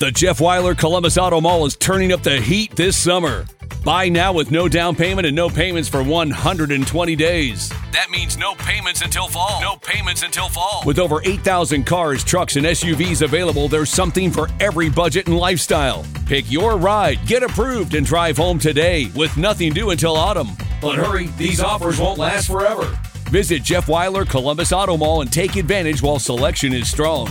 The Jeff Weiler Columbus Auto Mall is turning up the heat this summer. Buy now with no down payment and no payments for 120 days. That means no payments until fall. No payments until fall. With over 8,000 cars, trucks, and SUVs available, there's something for every budget and lifestyle. Pick your ride, get approved, and drive home today with nothing due until autumn. But hurry, these offers won't last forever. Visit Jeff Weiler Columbus Auto Mall and take advantage while selection is strong.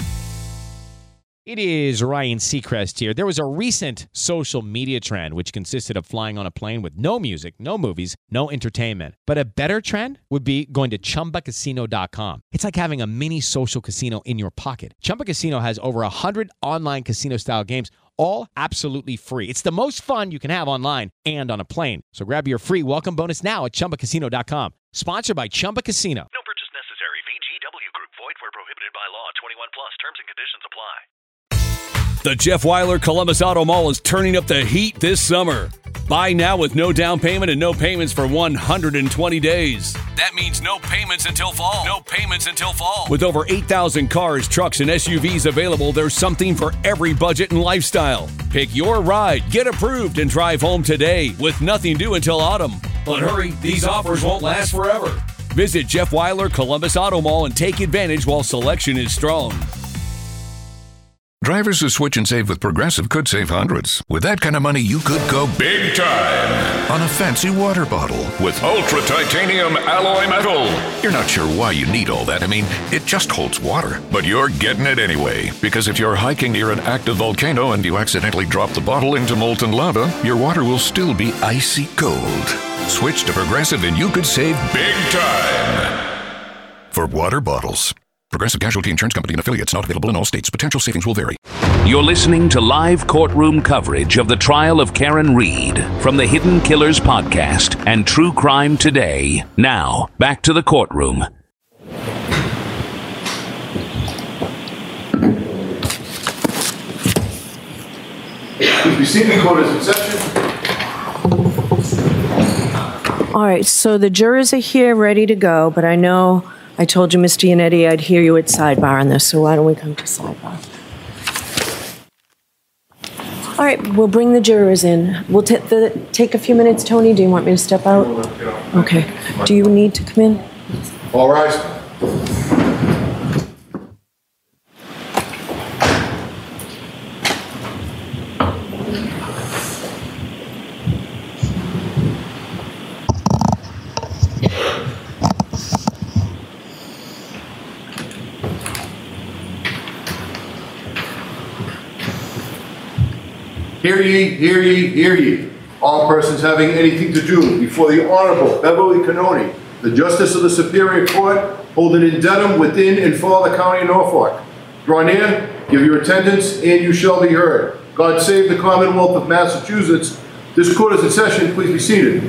It is Ryan Seacrest here. There was a recent social media trend which consisted of flying on a plane with no music, no movies, no entertainment. But a better trend would be going to ChumbaCasino.com. It's like having a mini social casino in your pocket. Chumba Casino has over 100 online casino-style games, all absolutely free. It's the most fun you can have online and on a plane. So grab your free welcome bonus now at ChumbaCasino.com. Sponsored by Chumba Casino. No purchase necessary. VGW Group. Void where prohibited by law. 21 plus. Terms and conditions apply. The Jeff Weiler Columbus Auto Mall is turning up the heat this summer. Buy now with no down payment and no payments for 120 days. That means no payments until fall. No payments until fall. With over 8,000 cars, trucks, and SUVs available, there's something for every budget and lifestyle. Pick your ride, get approved, and drive home today with nothing due until autumn. But hurry, these offers won't last forever. Visit Jeff Weiler Columbus Auto Mall and take advantage while selection is strong. Drivers who switch and save with Progressive could save hundreds. With that kind of money, you could go big time on a fancy water bottle with ultra titanium alloy metal. You're not sure why you need all that. I mean, it just holds water. But you're getting it anyway. Because if you're hiking near an active volcano and you accidentally drop the bottle into molten lava, your water will still be icy cold. Switch to Progressive and you could save big time for water bottles. Progressive Casualty Insurance Company and affiliates, not available in all states. Potential savings will vary. You're listening to live courtroom coverage of the trial of Karen Read from the Hidden Killers podcast and True Crime Today. Now, back to the courtroom. Please be seated. Court is in session. All right, so the jurors are here ready to go, but I know I told you, Mr. Yannetti, I'd hear you at sidebar on this, so why don't we come to sidebar? All right, we'll bring the jurors in. We'll take a few minutes. Tony, do you want me to step out? Okay. Do you need to come in? All rise. Hear ye, hear ye, hear ye. All persons having anything to do before the Honorable Beverly Cannoni, the Justice of the Superior Court, holding in Dedham, within and for the County of Norfolk. Draw near, give your attendance, and you shall be heard. God save the Commonwealth of Massachusetts. This court is in session. Please be seated.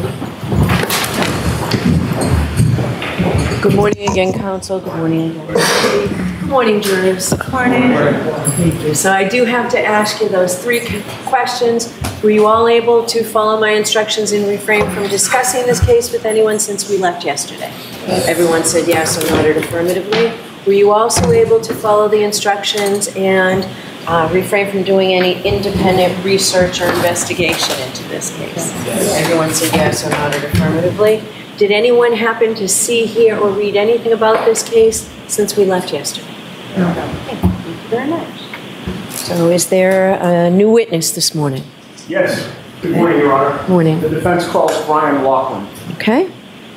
Good morning again, counsel. Good morning again. Good morning, jurors. Good morning. Thank you. So I do have to ask you those 3 questions. Were you all able to follow my instructions and refrain from discussing this case with anyone since we left yesterday? Everyone said yes or nodded affirmatively. Were you also able to follow the instructions and refrain from doing any independent research or investigation into this case? Everyone said yes or nodded affirmatively. Did anyone happen to see, hear, or read anything about this case since we left yesterday? No. Okay. Thank you very much. So is there a new witness this morning? Yes. Good morning, Your Honor. Morning. The defense calls Brian Laughlin. Okay.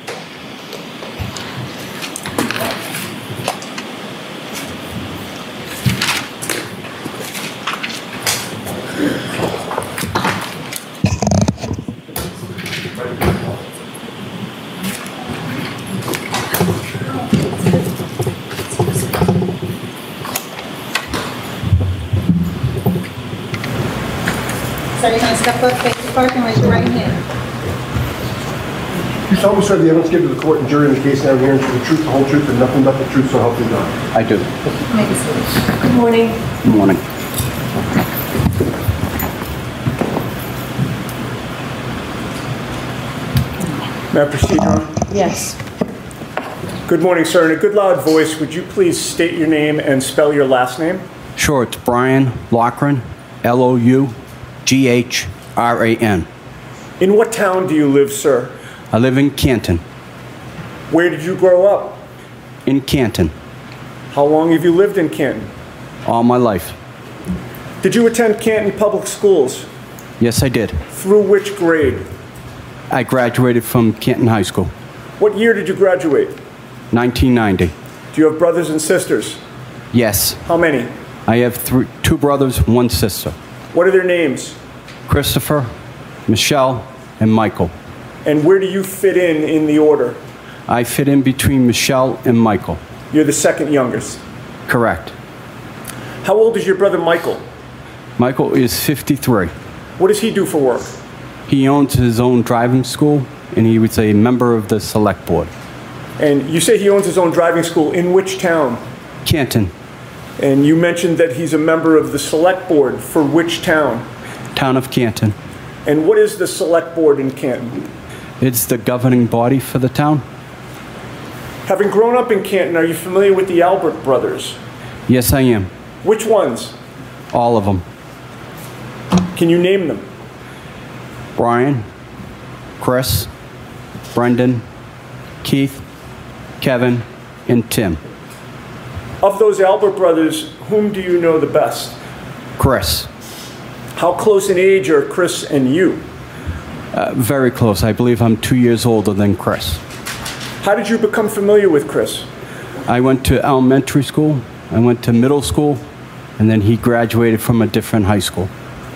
So you're going to step up, face the clerk, and raise your right hand. You solemnly swear the evidence given to the court and jury in the case now hearing is the truth, the whole truth, and nothing but the truth, so help you God. I do. Make a seat. Good morning. Good morning. May I proceed, Your Honor? Yes. Good morning, sir. In a good loud voice, would you please state your name and spell your last name? Sure, it's Brian Loughran, Loughran. In what town do you live, sir? I live in Canton. Where did you grow up? In Canton. How long have you lived in Canton? All my life. Did you attend Canton Public Schools? Yes, I did. Through which grade? I graduated from Canton High School. What year did you graduate? 1990. Do you have brothers and sisters? Yes. How many? I have two brothers, one sister. What are their names? Christopher, Michelle, and Michael. And where do you fit in the order? I fit in between Michelle and Michael. You're the second youngest? Correct. How old is your brother Michael? Michael is 53. What does he do for work? He owns his own driving school, and he was a member of the select board. And you say he owns his own driving school. In which town? Canton. And you mentioned that he's a member of the select board. For which town? Town of Canton. And what is the select board in Canton? It's the governing body for the town. Having grown up in Canton, are you familiar with the Albert brothers? Yes, I am. Which ones? All of them. Can you name them? Brian, Chris, Brendan, Keith, Kevin, and Tim. Of those Albert brothers, whom do you know the best? Chris. How close in age are Chris and you? Very close. I believe I'm 2 years older than Chris. How did you become familiar with Chris? I went to elementary school, I went to middle school, and then he graduated from a different high school.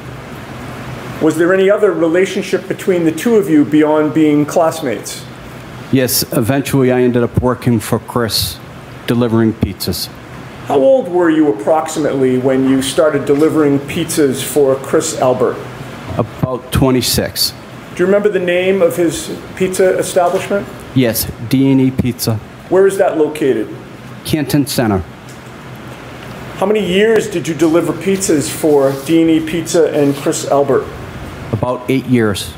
Was there any other relationship between the two of you beyond being classmates? Yes, eventually I ended up working for Chris, delivering pizzas. How old were you approximately when you started delivering pizzas for Chris Albert? About 26. Do you remember the name of his pizza establishment? Yes, D&E Pizza. Where is that located? Canton Center. How many years did you deliver pizzas for D&E Pizza and Chris Albert? About 8 years.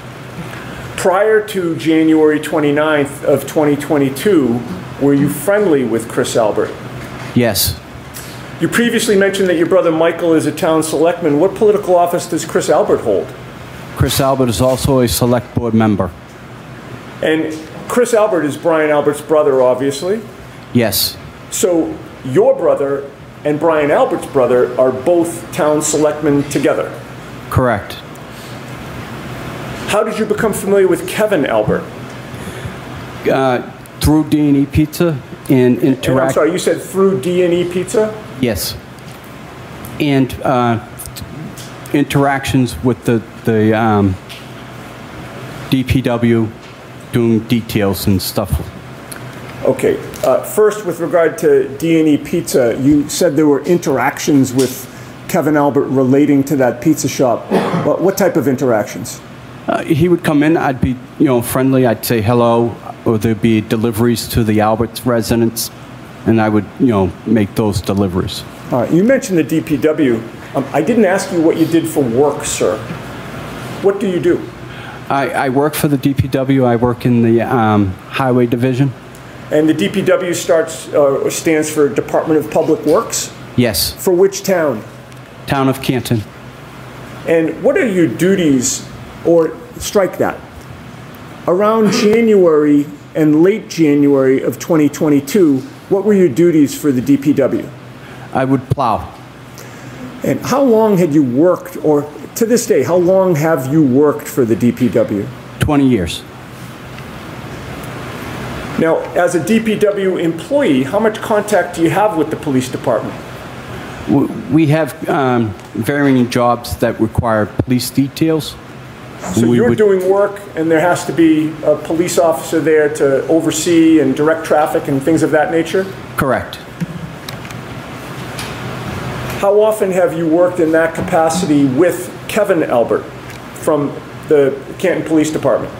Prior to January 29th of 2022, were you friendly with Chris Albert? Yes. You previously mentioned that your brother Michael is a town selectman. What political office does Chris Albert hold? Chris Albert is also a select board member. And Chris Albert is Brian Albert's brother, obviously. Yes. So your brother and Brian Albert's brother are both town selectmen together? Correct. How did you become familiar with Kevin Albert? Through D&E Pizza and interact. And I'm sorry, you said through D&E Pizza? Yes. And interactions with the DPW, doing details and stuff. Okay. First, with regard to D&E Pizza, you said there were interactions with Kevin Albert relating to that pizza shop. What type of interactions? He would come in. I'd be, friendly. I'd say hello, or there'd be deliveries to the Albert's residents, and I would, make those deliveries. You mentioned the DPW. I didn't ask you what you did for work, sir. What do you do? I work for the DPW. I work in the Highway Division. And the DPW stands for Department of Public Works? Yes. For which town? Town of Canton. And what are your duties, or strike that, around January and late January of 2022, what were your duties for the DPW? I would plow. And how long had you worked, or to this day, how long have you worked for the DPW? 20 years. Now, as a DPW employee, how much contact do you have with the police department? We have varying jobs that require police details. So you're doing work, and there has to be a police officer there to oversee and direct traffic and things of that nature? Correct. How often have you worked in that capacity with Kevin Albert from the Canton Police Department?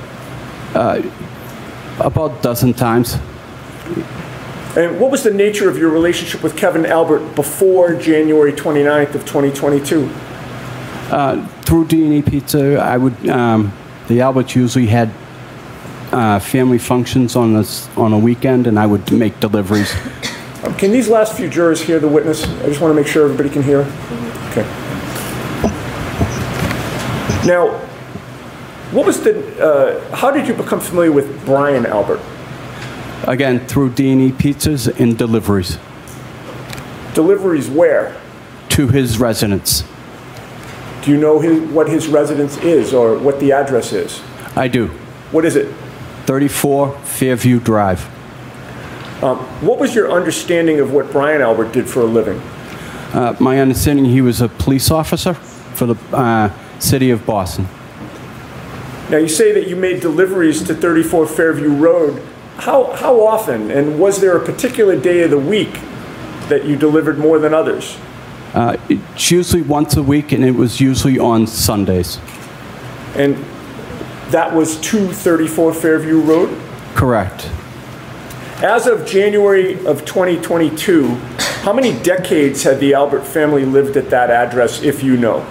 About a dozen times. And what was the nature of your relationship with Kevin Albert before January 29th of 2022? Through D&E Pizza, I would. The Alberts usually had family functions on a weekend, and I would make deliveries Can these last few jurors hear the witness? I just want to make sure everybody can hear. Okay. Now, what was how did you become familiar with Brian Albert? Again, through D&E Pizzas and deliveries. Deliveries where? To his residence. Do you know what his residence is or what the address is? I do. What is it? 34 Fairview Drive. What was your understanding of what Brian Albert did for a living? My understanding, he was a police officer for the city of Boston. Now, you say that you made deliveries to 34 Fairview Road. How often, and was there a particular day of the week that you delivered more than others? It's usually once a week, and it was usually on Sundays. And that was to 34 Fairview Road? Correct. As of January of 2022, how many decades had the Albert family lived at that address, if you know?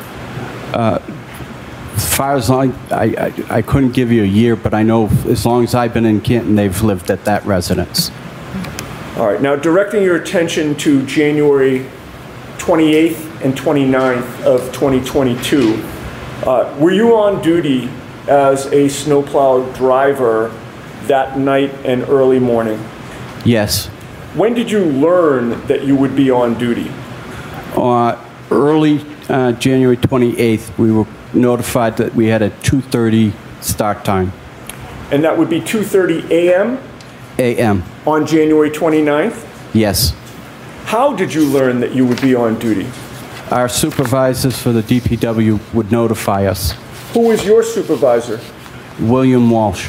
As far as I couldn't give you a year, but I know as long as I've been in Canton, they've lived at that residence. All right, now directing your attention to January 28th and 29th of 2022, were you on duty as a snowplow driver that night and early morning? Yes. When did you learn that you would be on duty? Early January 28th, we were notified that we had a 2:30 start time. And that would be 2:30 a.m.? A.m. On January 29th? Yes. How did you learn that you would be on duty? Our supervisors for the DPW would notify us. Who was your supervisor? William Walsh.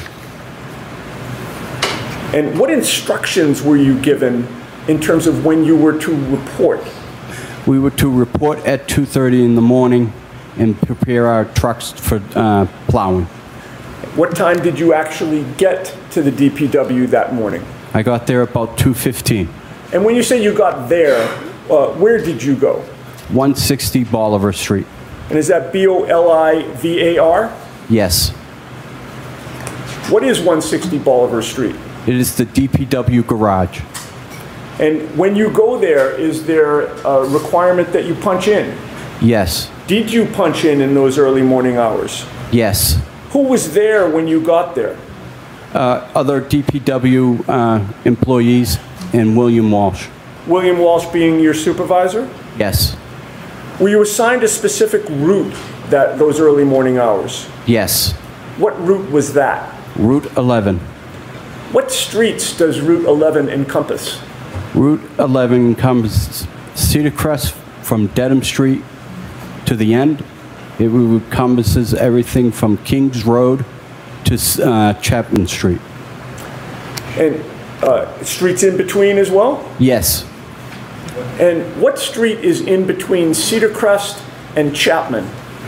And what instructions were you given in terms of when you were to report? We were to report at 2:30 in the morning and prepare our trucks for plowing. What time did you actually get to the DPW that morning? I got there about 2:15. And when you say you got there, where did you go? 160 Bolivar Street. And is that Bolivar? Yes. What is 160 Bolivar Street? It is the DPW garage. And when you go there, is there a requirement that you punch in? Yes. Did you punch in those early morning hours? Yes. Who was there when you got there? Other DPW employees and William Walsh. William Walsh being your supervisor? Yes. Were you assigned a specific route those early morning hours? Yes. What route was that? Route 11. What streets does Route 11 encompass? Route 11 encompasses Cedar Crest from Dedham Street to the end. It encompasses everything from Kings Road to Chapman Street. And streets in between as well? Yes. And what street is in between Cedar Crest and Chapman?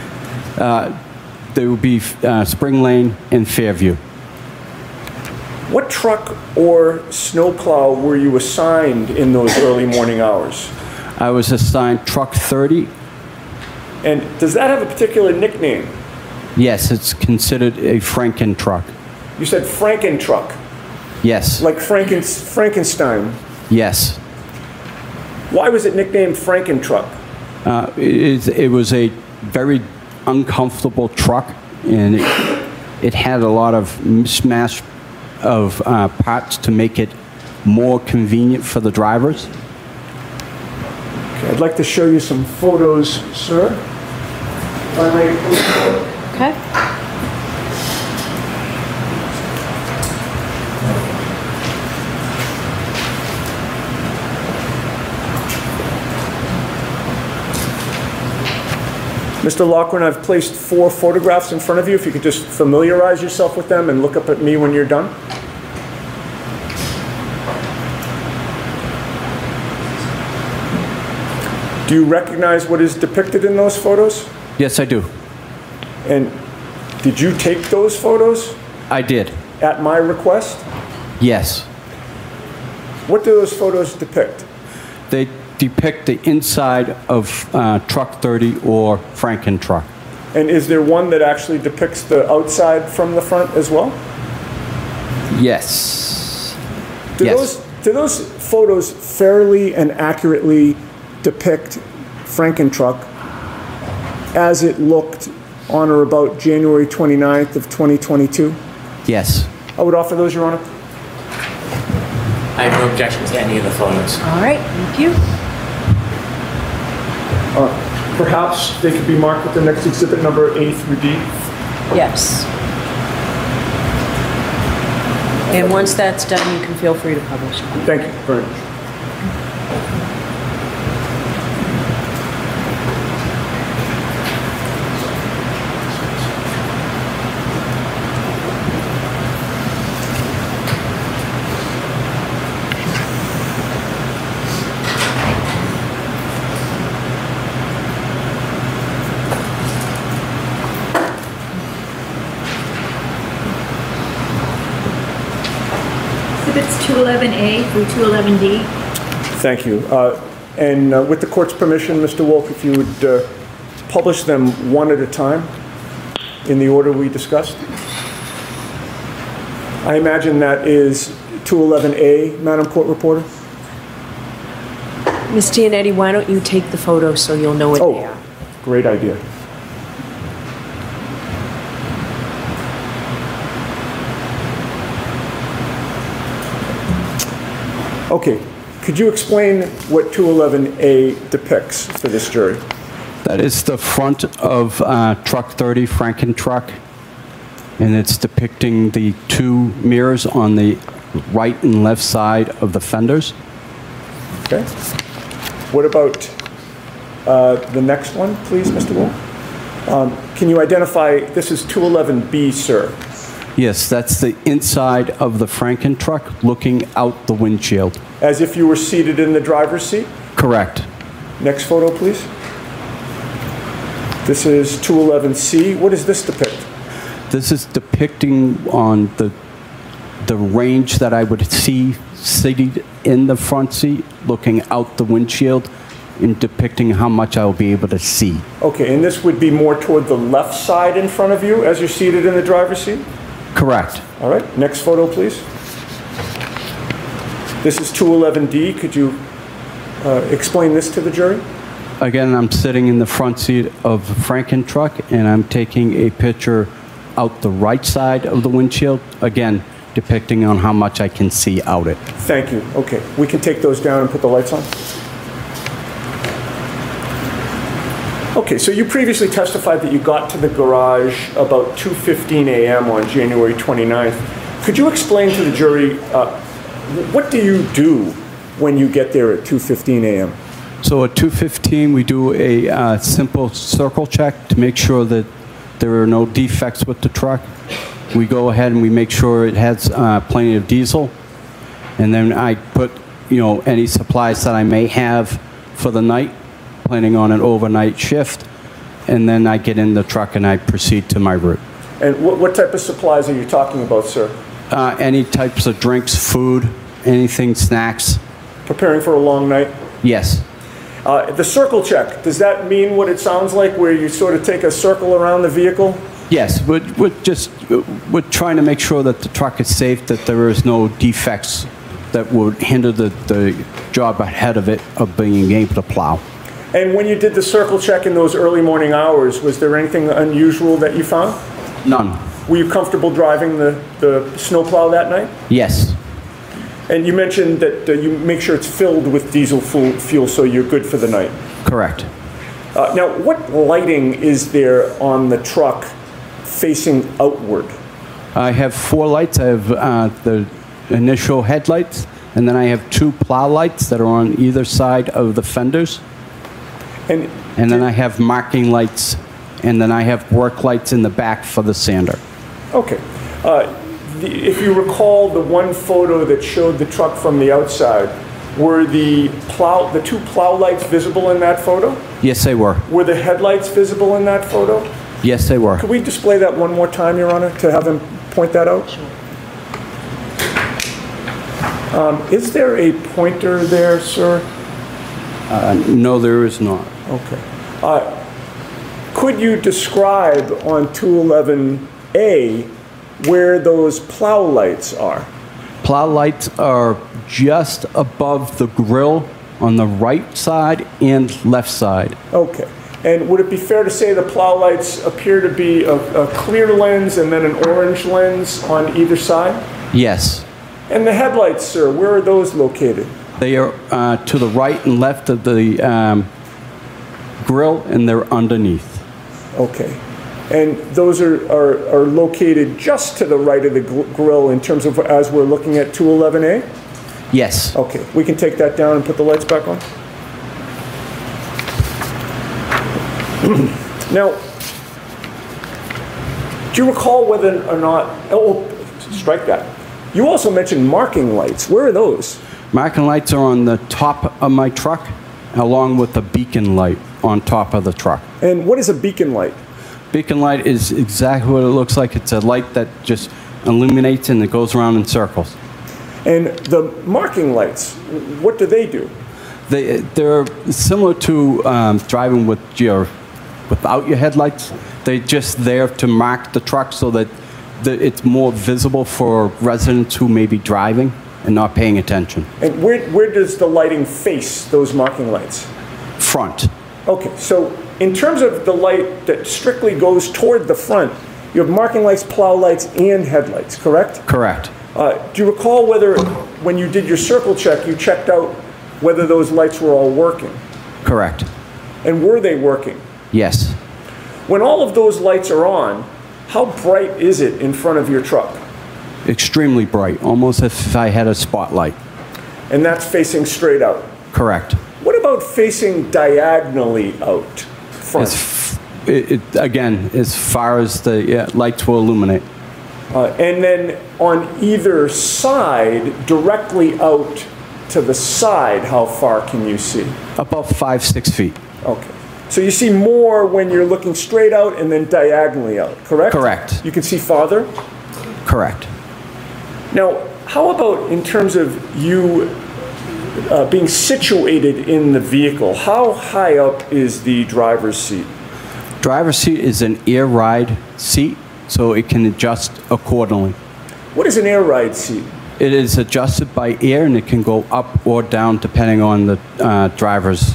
There would be Spring Lane and Fairview. What truck or snowplow were you assigned in those early morning hours? I was assigned Truck 30. And does that have a particular nickname? Yes, it's considered a Franken truck. You said Franken truck? Yes. Like Frankenstein? Yes. Why was it nicknamed Franken truck? It was a very uncomfortable truck, and it had a lot of mishmash of parts to make it more convenient for the drivers. Okay, I'd like to show you some photos, sir. Okay. Mr. Loughran, I've placed 4 photographs in front of you. If you could just familiarize yourself with them and look up at me when you're done. Do you recognize what is depicted in those photos? Yes, I do. And did you take those photos? I did. At my request? Yes. What do those photos depict? They depict the inside of Truck 30 or Franken truck. And is there one that actually depicts the outside from the front as well? Yes. Do yes. Do those photos fairly and accurately depict Frankentruck as it looked on or about January 29th of 2022? Yes. I would offer those, Your Honor. I have no objection to any of the photos. All right, thank you. Perhaps they could be marked with the next exhibit number A through D. Yes. And once that's done, you can feel free to publish. Thank you very much. Exhibits 211A through 211D. Thank you. And with the court's permission, Mr. Wolf, if you would publish them one at a time in the order we discussed. I imagine that is 211A, Madam Court Reporter. Ms. Gianetti, why don't you take the photos so you'll know what they are? Great idea. Okay, could you explain what 211A depicts for this jury? That is the front of truck 30, Frankentruck, and it's depicting the two mirrors on the right and left side of the fenders. Okay. What about the next one, please, Mr. Wolf? Can you identify, this is 211B, sir. Yes, that's the inside of the Frankentruck looking out the windshield. As if you were seated in the driver's seat? Correct. Next photo, please. This is 211C. What does this depict? This is depicting on the range that I would see seated in the front seat, looking out the windshield, and depicting how much I will be able to see. Okay, and this would be more toward the left side in front of you as you're seated in the driver's seat? Correct. All right, next photo, please. This is 211D. Could you explain this to the jury? Again, I'm sitting in the front seat of the Frankentruck, and I'm taking a picture out the right side of the windshield, again, depicting on how much I can see out it. Thank you. Okay, we can take those down and put the lights on. Okay, so you previously testified that you got to the garage about 2:15 a.m. on January 29th. Could you explain to the jury, what do you do when you get there at 2:15 a.m.? So at 2:15, we do a simple circle check to make sure that there are no defects with the truck. We go ahead and we make sure it has plenty of diesel. And then I put, any supplies that I may have for the night, planning on an overnight shift, and then I get in the truck and I proceed to my route. And what type of supplies are you talking about, sir? Any types of drinks, food, anything, snacks. Preparing for a long night? Yes. The circle check, does that mean what it sounds like, where you sort of take a circle around the vehicle? Yes, we're trying to make sure that the truck is safe, that there is no defects that would hinder the job ahead of it of being able to plow. And when you did the circle check in those early morning hours, was there anything unusual that you found? None. Were you comfortable driving the snowplow that night? Yes. And you mentioned that you make sure it's filled with diesel fuel so you're good for the night. Correct. Now, what lighting is there on the truck facing outward? I have 4 lights. I have the initial headlights, and then I have 2 plow lights that are on either side of the fenders. And then I have marking lights, and then I have work lights in the back for the sander. Okay. If you recall the one photo that showed the truck from the outside, were the 2 plow lights visible in that photo? Yes, they were. Were the headlights visible in that photo? Yes, they were. Could we display that one more time, Your Honor, to have him point that out? Sure. Is there a pointer there, sir? No, there is not. Okay. Could you describe on 211A where those plow lights are? Plow lights are just above the grill on the right side and left side. Okay. And would it be fair to say the plow lights appear to be a clear lens and then an orange lens on either side? Yes. And the headlights, sir, where are those located? They are to the right and left of the grill, and they're underneath. Okay. And those are located just to the right of the grill in terms of as we're looking at 211A? Yes. Okay. We can take that down and put the lights back on? Now, do you recall whether or not, oh, strike that. You also mentioned marking lights. Where are those? Marking lights are on the top of my truck, along with a beacon light on top of the truck. And what is a beacon light? Beacon light is exactly what it looks like. It's a light that just illuminates and it goes around in circles. And the marking lights, what do they do? They're similar to driving without your headlights. They're just there to mark the truck so that it's more visible for residents who may be driving and not paying attention. And where does the lighting face those marking lights? Front. Okay, so in terms of the light that strictly goes toward the front, you have marking lights, plow lights, and headlights, correct? Correct. Do you recall whether, when you did your circle check, you checked out whether those lights were all working? Correct. And were they working? Yes. When all of those lights are on, how bright is it in front of your truck? Extremely bright, almost as if I had a spotlight. And that's facing straight out? Correct. What about facing diagonally out front? Again, as far as the lights will illuminate. And then on either side, directly out to the side, how far can you see? About 5-6 feet. Okay. So you see more when you're looking straight out and then diagonally out, correct? Correct. You can see farther? Correct. Now, how about in terms of you being situated in the vehicle? How high up is the driver's seat? Driver's seat is an air ride seat, so it can adjust accordingly. What is an air ride seat? It is adjusted by air, and it can go up or down depending on the driver's.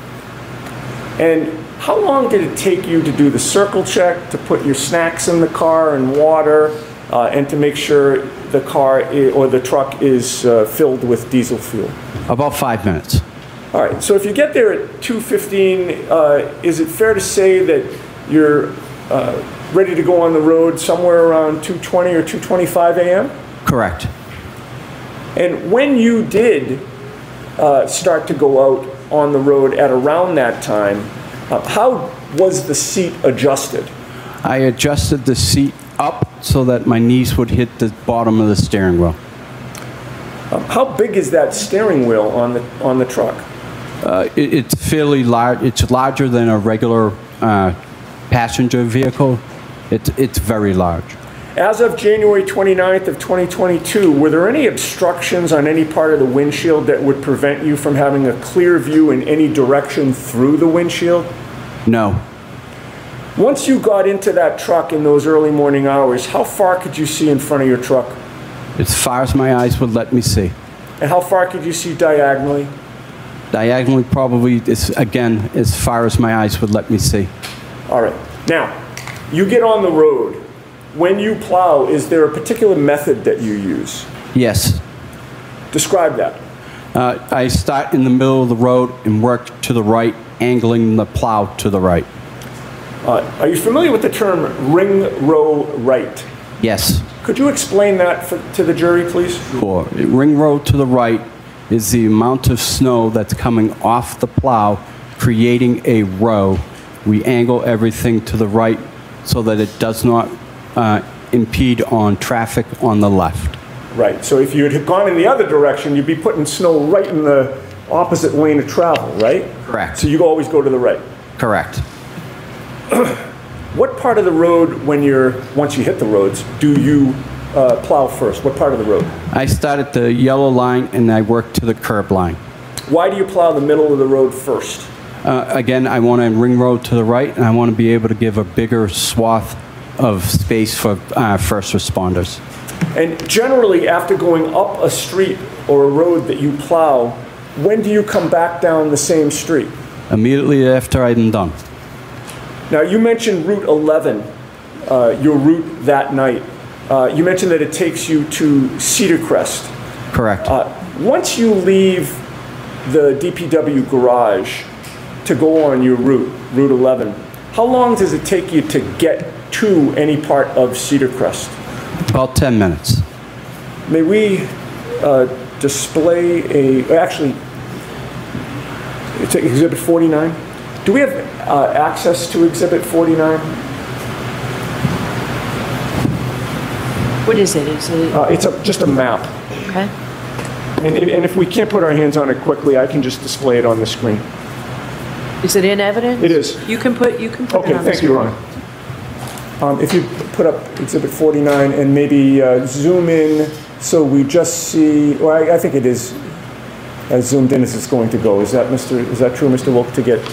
And how long did it take you to do the circle check, to put your snacks in the car and water, and to make sure the car or the truck is filled with diesel fuel? About 5 minutes. All right, so if you get there at 2:15, is it fair to say that you're ready to go on the road somewhere around 2:20 or 2:25 a.m.? Correct. And when you did start to go out on the road at around that time, how was the seat adjusted? I adjusted the seat up so that my knees would hit the bottom of the steering wheel. How big is that steering wheel on the truck? It's fairly large. It's larger than a regular passenger vehicle. It's very large. As of January 29th of 2022, were there any obstructions on any part of the windshield that would prevent you from having a clear view in any direction through the windshield? No. Once you got into that truck in those early morning hours, how far could you see in front of your truck? As far as my eyes would let me see. And how far could you see diagonally? Diagonally, probably, again, as far as my eyes would let me see. All right. Now, you get on the road. When you plow, is there a particular method that you use? Yes. Describe that. I start in the middle of the road and work to the right, angling the plow to the right. Are you familiar with the term ring row right? Yes. Could you explain that to the jury, please? Sure. Ring row to the right is the amount of snow that's coming off the plow, creating a row. We angle everything to the right so that it does not impede on traffic on the left. Right. So if you had gone in the other direction, you'd be putting snow right in the opposite lane of travel, right? Correct. So you always go to the right. Correct. What part of the road, once you hit the roads, do you plow first? What part of the road? I start at the yellow line and I work to the curb line. Why do you plow the middle of the road first? Again, I want to ring road to the right, and I want to be able to give a bigger swath of space for first responders. And generally, after going up a street or a road that you plow, when do you come back down the same street? Immediately after I'm done. Now, you mentioned Route 11, your route that night. You mentioned that it takes you to Cedar Crest. Correct. Once you leave the DPW garage to go on your route, Route 11, how long does it take you to get to any part of Cedar Crest? About 10 minutes. May we display actually, it's Exhibit 49. Do we have access to Exhibit 49? What is it? It's just a map. Okay. And if we can't put our hands on it quickly, I can just display it on the screen. Is it in evidence? It is. You can put Okay, it on the thank screen. you, Ron. If you put up Exhibit 49 and maybe zoom in so we just see, well, I think it is as zoomed in as it's going to go. Is that true, Mr. Wilk, to get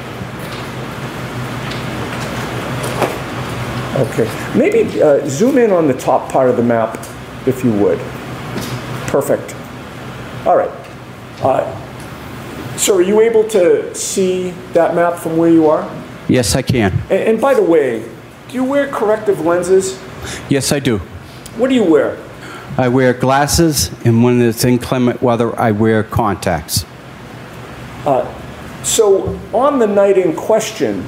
okay. Maybe zoom in on the top part of the map, if you would. Perfect. All right. So are you able to see that map from where you are? Yes, I can. And by the way, do you wear corrective lenses? Yes, I do. What do you wear? I wear glasses, and when it's inclement weather, I wear contacts. So on the night in question,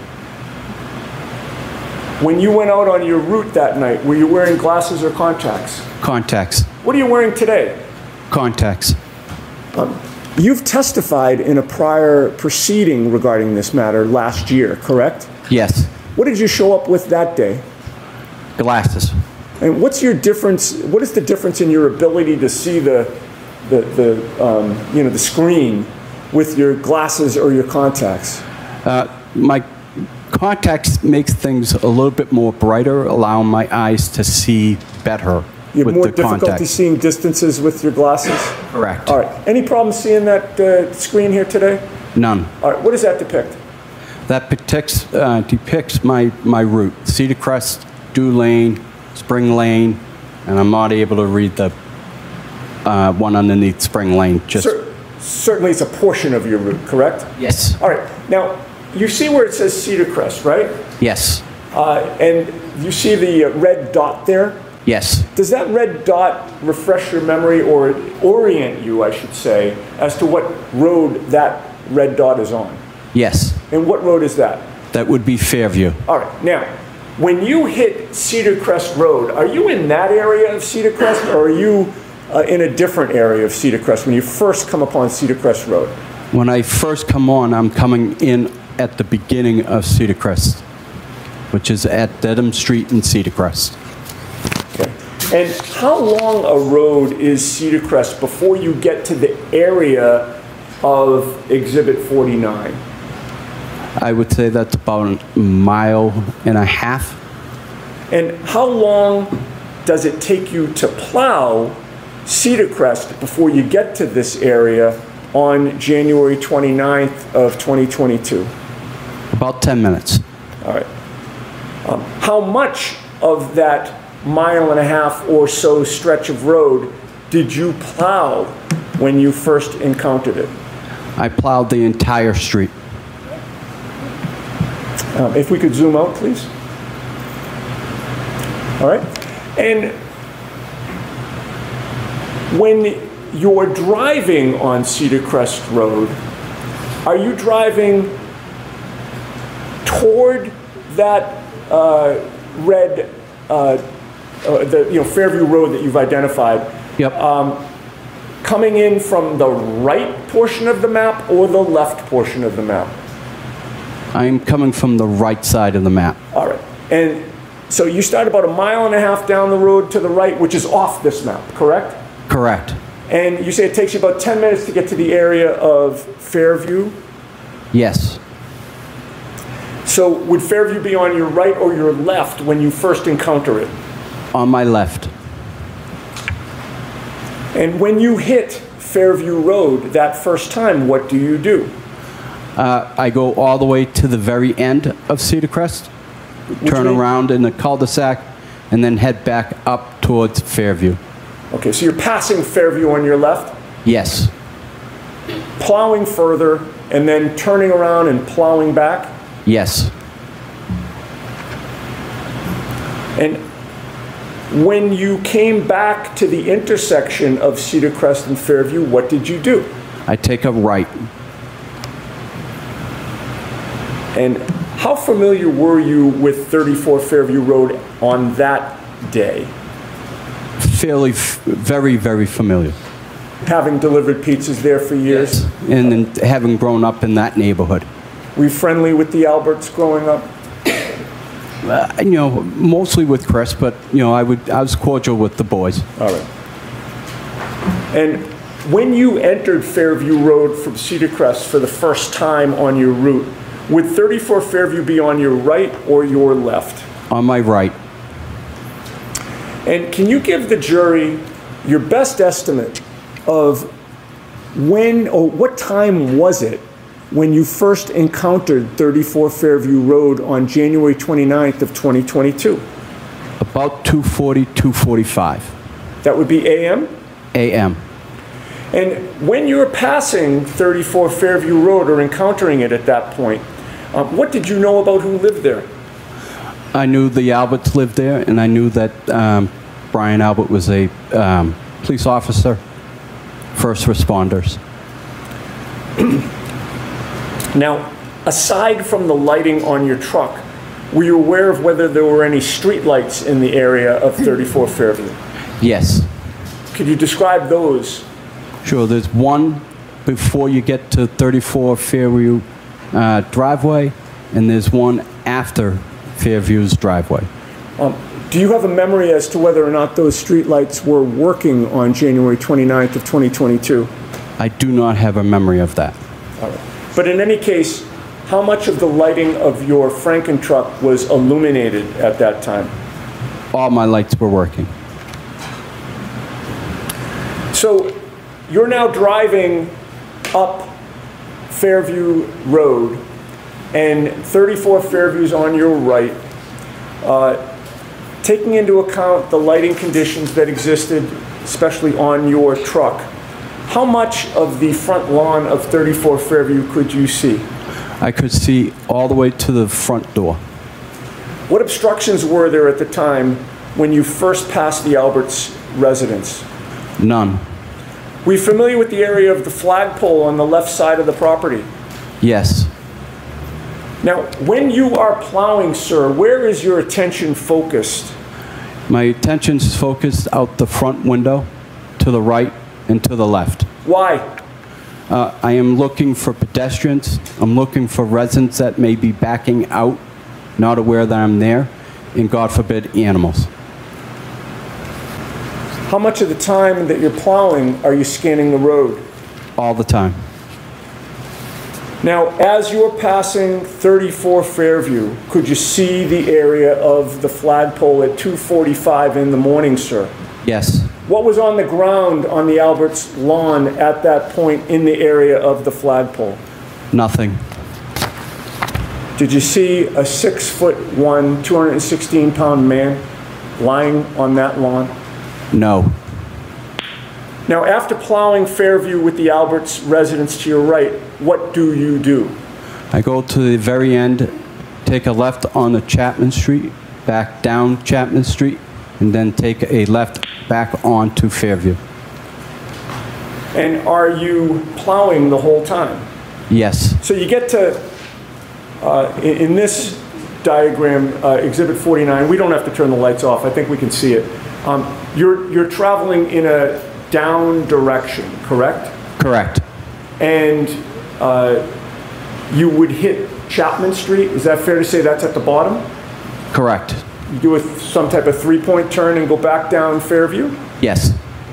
when you went out on your route that night, were you wearing glasses or contacts? Contacts. What are you wearing today? Contacts. You've testified in a prior proceeding regarding this matter last year, correct? Yes. What did you show up with that day? Glasses. And what's your difference? What is the difference in your ability to see the screen with your glasses or your contacts? My contacts makes things a little bit more brighter, allowing my eyes to see better. You have with more the difficulty contacts. seeing distances with your glasses? Correct. All right. Any problem seeing that screen here today? None. All right. What does that depict? That depicts my route. Cedar Crest, Dew Lane, Spring Lane, and I'm not able to read the one underneath Spring Lane. Certainly it's a portion of your route, correct? Yes. All right. Now, you see where it says Cedar Crest, right? Yes. And you see the red dot there? Yes. Does that red dot refresh your memory or orient you, I should say, as to what road that red dot is on? Yes. And what road is that? That would be Fairview. All right. Now, when you hit Cedar Crest Road, are you in that area of Cedar Crest, or are you in a different area of Cedar Crest when you first come upon Cedar Crest Road? When I first come on, I'm coming in at the beginning of Cedar Crest, which is at Dedham Street in Cedar Crest. Okay. And how long a road is Cedar Crest before you get to the area of Exhibit 49? I would say that's about a mile and a half. And how long does it take you to plow Cedar Crest before you get to this area on January 29th of 2022? About 10 minutes. All right. How much of that mile and a half or so stretch of road did you plow when you first encountered it? I plowed the entire street. If we could zoom out, please. All right. And when you're driving on Cedar Crest Road, are you driving toward that red, Fairview Road that you've identified? Yep. Coming in from the right portion of the map or the left portion of the map? I'm coming from the right side of the map. All right. And so you start about a mile and a half down the road to the right, which is off this map, correct? Correct. And you say it takes you about 10 minutes to get to the area of Fairview? Yes. So would Fairview be on your right or your left when you first encounter it? On my left. And when you hit Fairview Road that first time, what do you do? I go all the way to the very end of Cedar Crest, turn around in the cul-de-sac, and then head back up towards Fairview. Okay, so you're passing Fairview on your left, Yes. plowing further, and then turning around and plowing back? Yes. And when you came back to the intersection of Cedar Crest and Fairview, what did you do? I take a right. And how familiar were you with 34 Fairview Road on that day? Very, very familiar. Having delivered pizzas there for years? Yes. And then having grown up in that neighborhood. Were you friendly with the Alberts growing up? Mostly with Chris, but I was cordial with the boys. All right. And when you entered Fairview Road from Cedar Crest for the first time on your route, would 34 Fairview be on your right or your left? On my right. And can you give the jury your best estimate of when or what time was it when you first encountered 34 Fairview Road on January 29th of 2022? About 2:40, 2:45. That would be a.m.? A.m. And when you were passing 34 Fairview Road or encountering it at that point, what did you know about who lived there? I knew the Alberts lived there, and I knew that Brian Albert was a police officer, first responders. Now, aside from the lighting on your truck, were you aware of whether there were any street lights in the area of 34 Fairview? Yes. Could you describe those? Sure. There's one before you get to 34 Fairview driveway, and there's one after Fairview's driveway. Do you have a memory as to whether or not those street lights were working on January 29th of 2022? I do not have a memory of that. All right. But in any case, how much of the lighting of your Franken truck was illuminated at that time? All my lights were working. So you're now driving up Fairview Road, and 34 Fairview's on your right. Taking into account the lighting conditions that existed, especially on your truck, how much of the front lawn of 34 Fairview could you see? I could see all the way to the front door. What obstructions were there at the time when you first passed the Alberts residence? None. Were you familiar with the area of the flagpole on the left side of the property? Yes. Now, when you are plowing, sir, where is your attention focused? My attention's focused out the front window, to the right and to the left. Why? I am looking for pedestrians. I'm looking for residents that may be backing out, not aware that I'm there, and God forbid, animals. How much of the time that you're plowing are you scanning the road? All the time. Now, as you were passing 34 Fairview, could you see the area of the flagpole at 2:45 in the morning, sir? Yes. What was on the ground on the Alberts lawn at that point in the area of the flagpole? Nothing. Did you see a 6'1", 216-pound man lying on that lawn? No. Now, after plowing Fairview with the Alberts residence to your right, what do you do? I go to the very end, take a left on the Chapman Street, back down Chapman Street, and then take a left back onto Fairview. And are you plowing the whole time? Yes. So you get to, in this diagram, Exhibit 49, we don't have to turn the lights off. I think we can see it. You're traveling in a down direction, correct? Correct. And you would hit Chapman Street. Is that fair to say that's at the bottom? Correct. You do some type of three-point turn and go back down Fairview? Yes.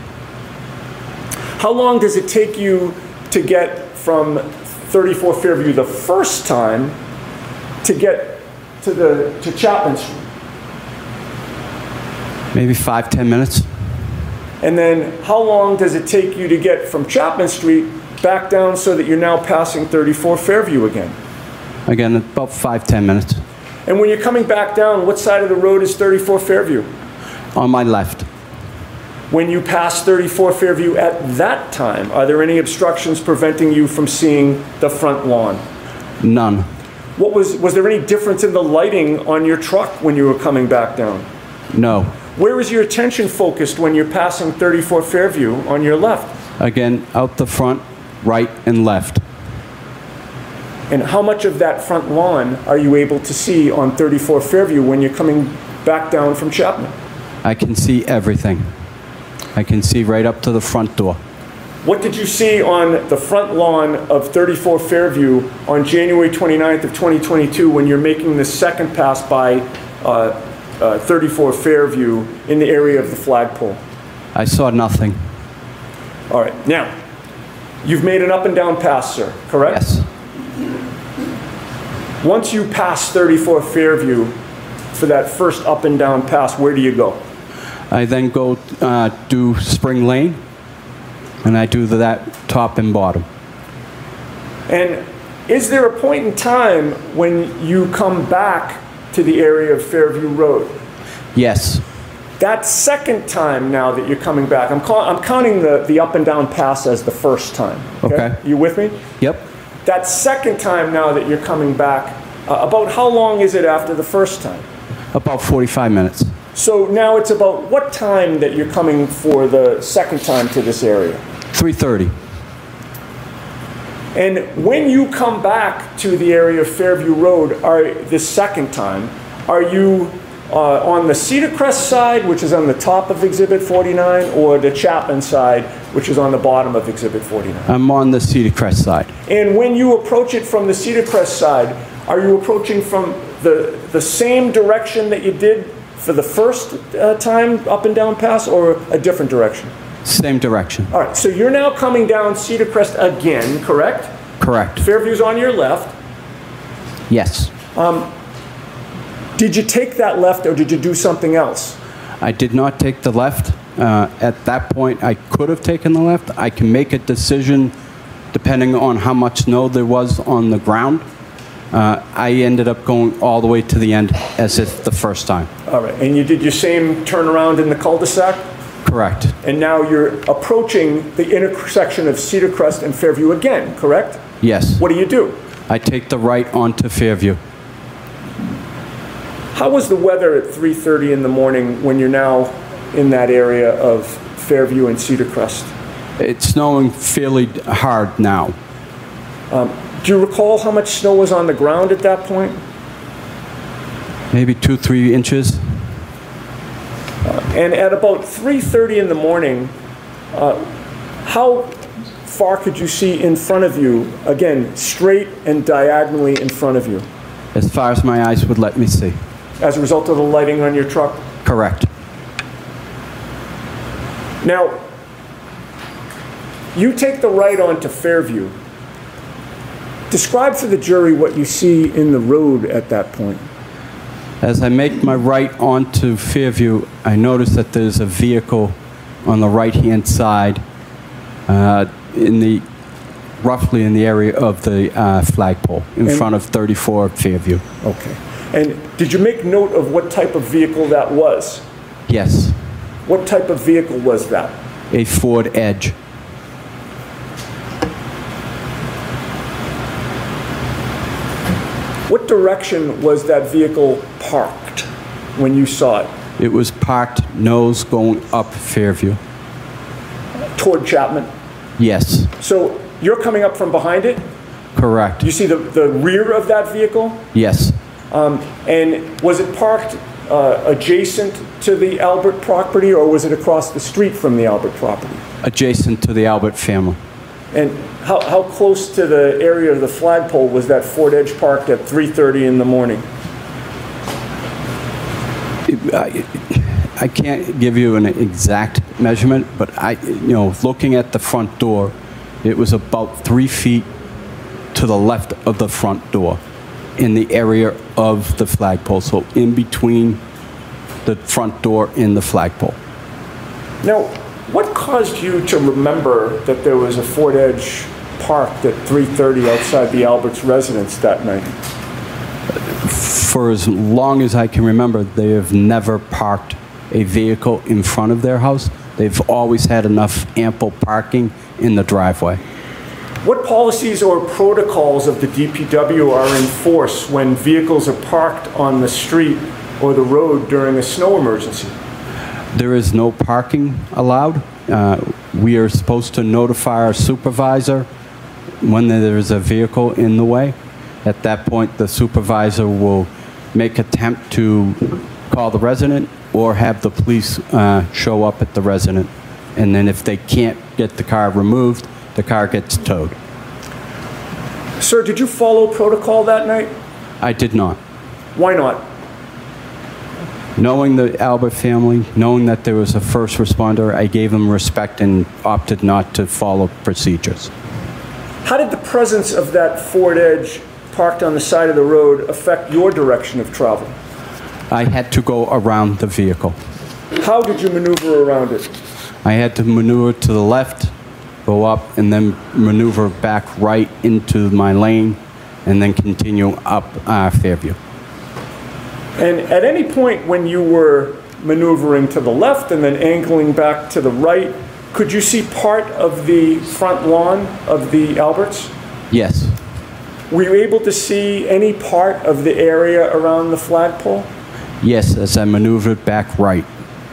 How long does it take you to get from 34 Fairview the first time to get to Chapman Street? Maybe 5-10 minutes. And then how long does it take you to get from Chapman Street back down so that you're now passing 34 Fairview again? Again, about 5-10 minutes. And when you're coming back down, what side of the road is 34 Fairview? On my left. When you passed 34 Fairview at that time, are there any obstructions preventing you from seeing the front lawn? None. Was there any difference in the lighting on your truck when you were coming back down? No. Where is your attention focused when you're passing 34 Fairview on your left? Again, out the front, right and left. And how much of that front lawn are you able to see on 34 Fairview when you're coming back down from Chapman? I can see everything. I can see right up to the front door. What did you see on the front lawn of 34 Fairview on January 29th of 2022 when you're making the second pass by 34 Fairview in the area of the flagpole? I saw nothing. All right. Now, you've made an up and down pass, sir, correct? Yes. Once you pass 34 Fairview for that first up and down pass, where do you go? I then go do Spring Lane, and I do that top and bottom. And is there a point in time when you come back to the area of Fairview Road? Yes. That second time now that you're coming back, I'm counting the up and down pass as the first time. Okay. You with me? Yep. That second time now that you're coming back, about how long is it after the first time? About 45 minutes. So now it's about what time that you're coming for the second time to this area? 3:30. And when you come back to the area of Fairview Road, the second time, are you on the Cedar Crest side, which is on the top of Exhibit 49, or the Chapman side, which is on the bottom of Exhibit 49? I'm on the Cedar Crest side. And when you approach it from the Cedar Crest side, are you approaching from the same direction that you did for the first time up and down pass, or a different direction? Same direction. All right, so you're now coming down Cedar Crest again, correct? Correct. Fairview's on your left. Yes. Did you take that left, or did you do something else? I did not take the left. At that point, I could have taken the left. I can make a decision depending on how much snow there was on the ground. I ended up going all the way to the end as if the first time. All right, and you did your same turnaround in the cul-de-sac? Correct. And now you're approaching the intersection of Cedar Crest and Fairview again, correct? Yes. What do? I take the right onto Fairview. How was the weather at 3:30 in the morning when you're now in that area of Fairview and Cedar Crest? It's snowing fairly hard now. Do you recall how much snow was on the ground at that point? Maybe 2-3 inches. And at about 3:30 in the morning, how far could you see in front of you, again, straight and diagonally in front of you? As far as my eyes would let me see. As a result of the lighting on your truck? Correct. Now, you take the right onto Fairview. Describe for the jury what you see in the road at that point. As I make my right onto Fairview, I notice that there's a vehicle on the right-hand side roughly in the area of the flagpole in front of 34 Fairview. Okay. And did you make note of what type of vehicle that was? Yes. What type of vehicle was that? A Ford Edge. What direction was that vehicle parked when you saw it? It was parked nose going up Fairview. Toward Chapman? Yes. So you're coming up from behind it? Correct. You see the rear of that vehicle? Yes. And was it parked adjacent to the Albert property, or was it across the street from the Albert property? Adjacent to the Albert family. And how close to the area of the flagpole was that Ford Edge parked at 3:30 in the morning? I can't give you an exact measurement, but looking at the front door, it was about 3 feet to the left of the front door in the area of the flagpole, so in between the front door and the flagpole. Now, what caused you to remember that there was a Ford Edge parked at 3:30 outside the Albert's residence that night? For as long as I can remember, they have never parked a vehicle in front of their house. They've always had enough ample parking in the driveway. What policies or protocols of the DPW are in force when vehicles are parked on the street or the road during a snow emergency? There is no parking allowed. We are supposed to notify our supervisor when there is a vehicle in the way. At that point, the supervisor will make attempt to call the resident or have the police show up at the resident. And then if they can't get the car removed, the car gets towed. Sir, did you follow protocol that night? I did not. Why not? Knowing the Albert family, knowing that there was a first responder, I gave them respect and opted not to follow procedures. How did the presence of that Ford Edge parked on the side of the road affect your direction of travel? I had to go around the vehicle. How did you maneuver around it? I had to maneuver to the left, go up, and then maneuver back right into my lane, and then continue up Fairview. And at any point when you were maneuvering to the left and then angling back to the right, could you see part of the front lawn of the Alberts? Yes. Were you able to see any part of the area around the flagpole? Yes, as I maneuvered back right.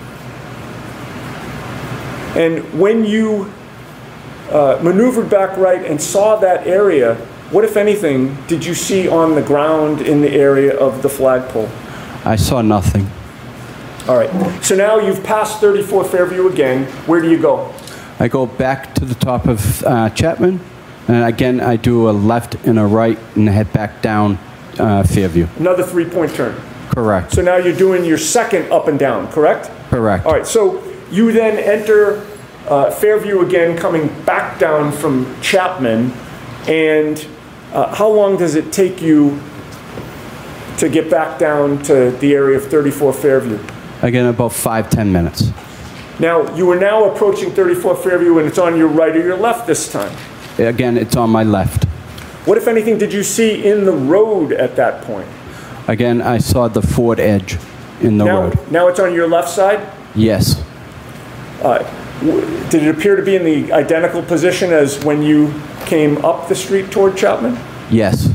And when you maneuvered back right and saw that area, what, if anything, did you see on the ground in the area of the flagpole? I saw nothing. All right. So now you've passed 34 Fairview again. Where do you go? I go back to the top of Chapman, and again I do a left and a right and head back down Fairview. Another 3-point turn. Correct. So now you're doing your second up and down, correct? Correct. All right. So you then enter Fairview again, coming back down from Chapman, and how long does it take you to get back down to the area of 34 Fairview? Again, about 5-10 minutes. Now, you are now approaching 34 Fairview, and it's on your right or your left this time? Again, it's on my left. What, if anything, did you see in the road at that point? Again, I saw the Ford Edge in the road. Now it's on your left side? Yes. Did it appear to be in the identical position as when you came up the street toward Chapman? Yes.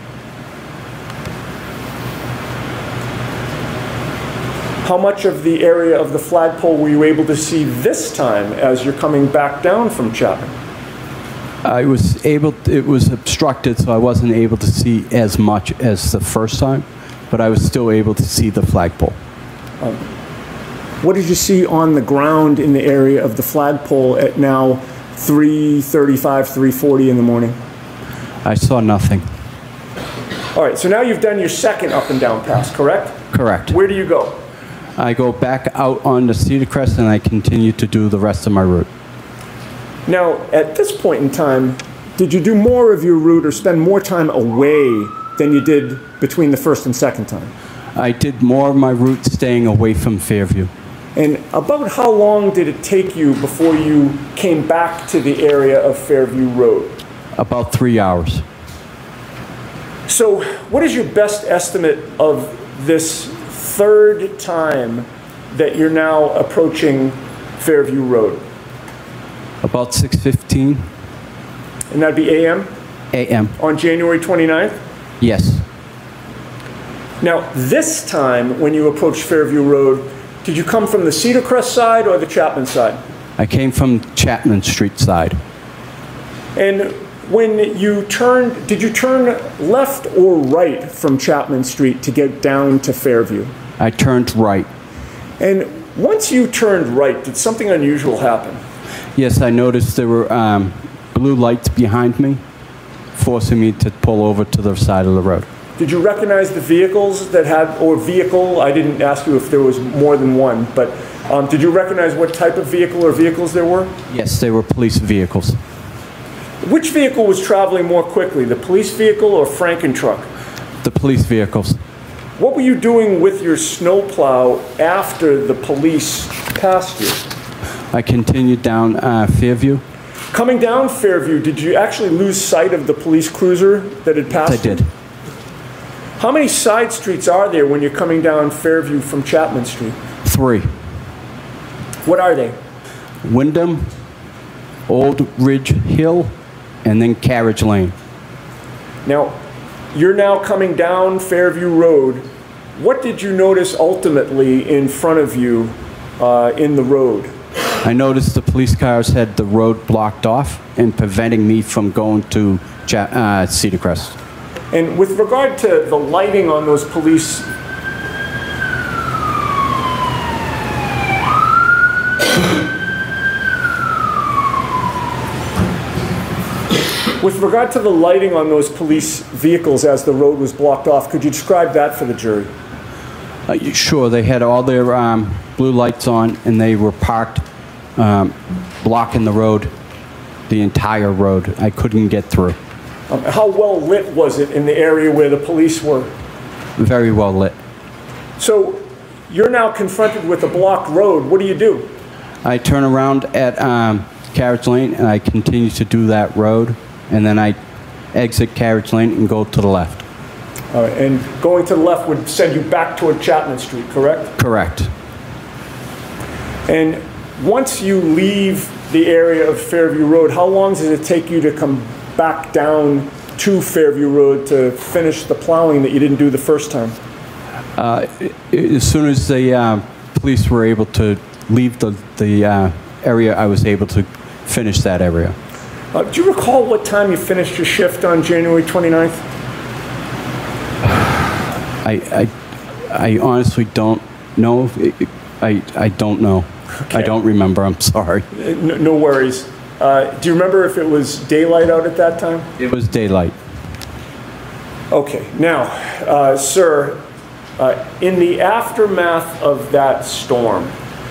How much of the area of the flagpole were you able to see this time as you're coming back down from Chapman? I was able, it was obstructed, so I wasn't able to see as much as the first time, but I was still able to see the flagpole. What did you see on the ground in the area of the flagpole at now 3:35, 3:40 in the morning? I saw nothing. All right, so now you've done your second up and down pass, correct? Correct. Where do you go? I go back out on the Cedar Crest and I continue to do the rest of my route. Now, at this point in time, did you do more of your route or spend more time away than you did between the first and second time? I did more of my route staying away from Fairview. And about how long did it take you before you came back to the area of Fairview Road? About 3 hours. So, what is your best estimate of this third time that you're now approaching Fairview Road? About 6:15. And that'd be a.m.? A.m. On January 29th? Yes. Now, this time when you approached Fairview Road, did you come from the Cedar Crest side or the Chapman side? I came from Chapman Street side. And when you turned, did you turn left or right from Chapman Street to get down to Fairview? I turned right. And once you turned right, did something unusual happen? Yes, I noticed there were blue lights behind me, forcing me to pull over to the side of the road. Did you recognize the vehicles that had, or vehicle? I didn't ask you if there was more than one, but did you recognize what type of vehicle or vehicles there were? Yes, they were police vehicles. Which vehicle was traveling more quickly, the police vehicle or Franken-Truck? The police vehicles. What were you doing with your snowplow after the police passed you? I continued down Fairview. Coming down Fairview, did you actually lose sight of the police cruiser that had passed I did. you? How many side streets are there when you're coming down Fairview from Chapman Street? 3. What are they? Wyndham, Old Ridge Hill, and then Carriage Lane. Now, you're now coming down Fairview Road. What did you notice ultimately in front of you in the road? I noticed the police cars had the road blocked off and preventing me from going to Cedar Crest. And with regard to the lighting on those police... With regard to the lighting on those police vehicles as the road was blocked off, could you describe that for the jury? Sure, they had all their blue lights on and they were parked blocking the road, the entire road. I couldn't get through. How well lit was it in the area where the police were? Very well lit. So you're now confronted with a blocked road. What do? I turn around at Carriage Lane and I continue to do that road, and then I exit Carriage Lane and go to the left. All right, and going to the left would send you back toward Chapman Street, correct? Correct. And once you leave the area of Fairview Road, how long does it take you to come back down to Fairview Road to finish the plowing that you didn't do the first time? As soon as the police were able to leave the area, I was able to finish that area. Do you recall what time you finished your shift on January 29th? I honestly don't know. I don't know. Okay. I don't remember. I'm sorry. No worries. Do you remember if it was daylight out at that time? It was daylight. Okay. Now, sir, in the aftermath of that storm,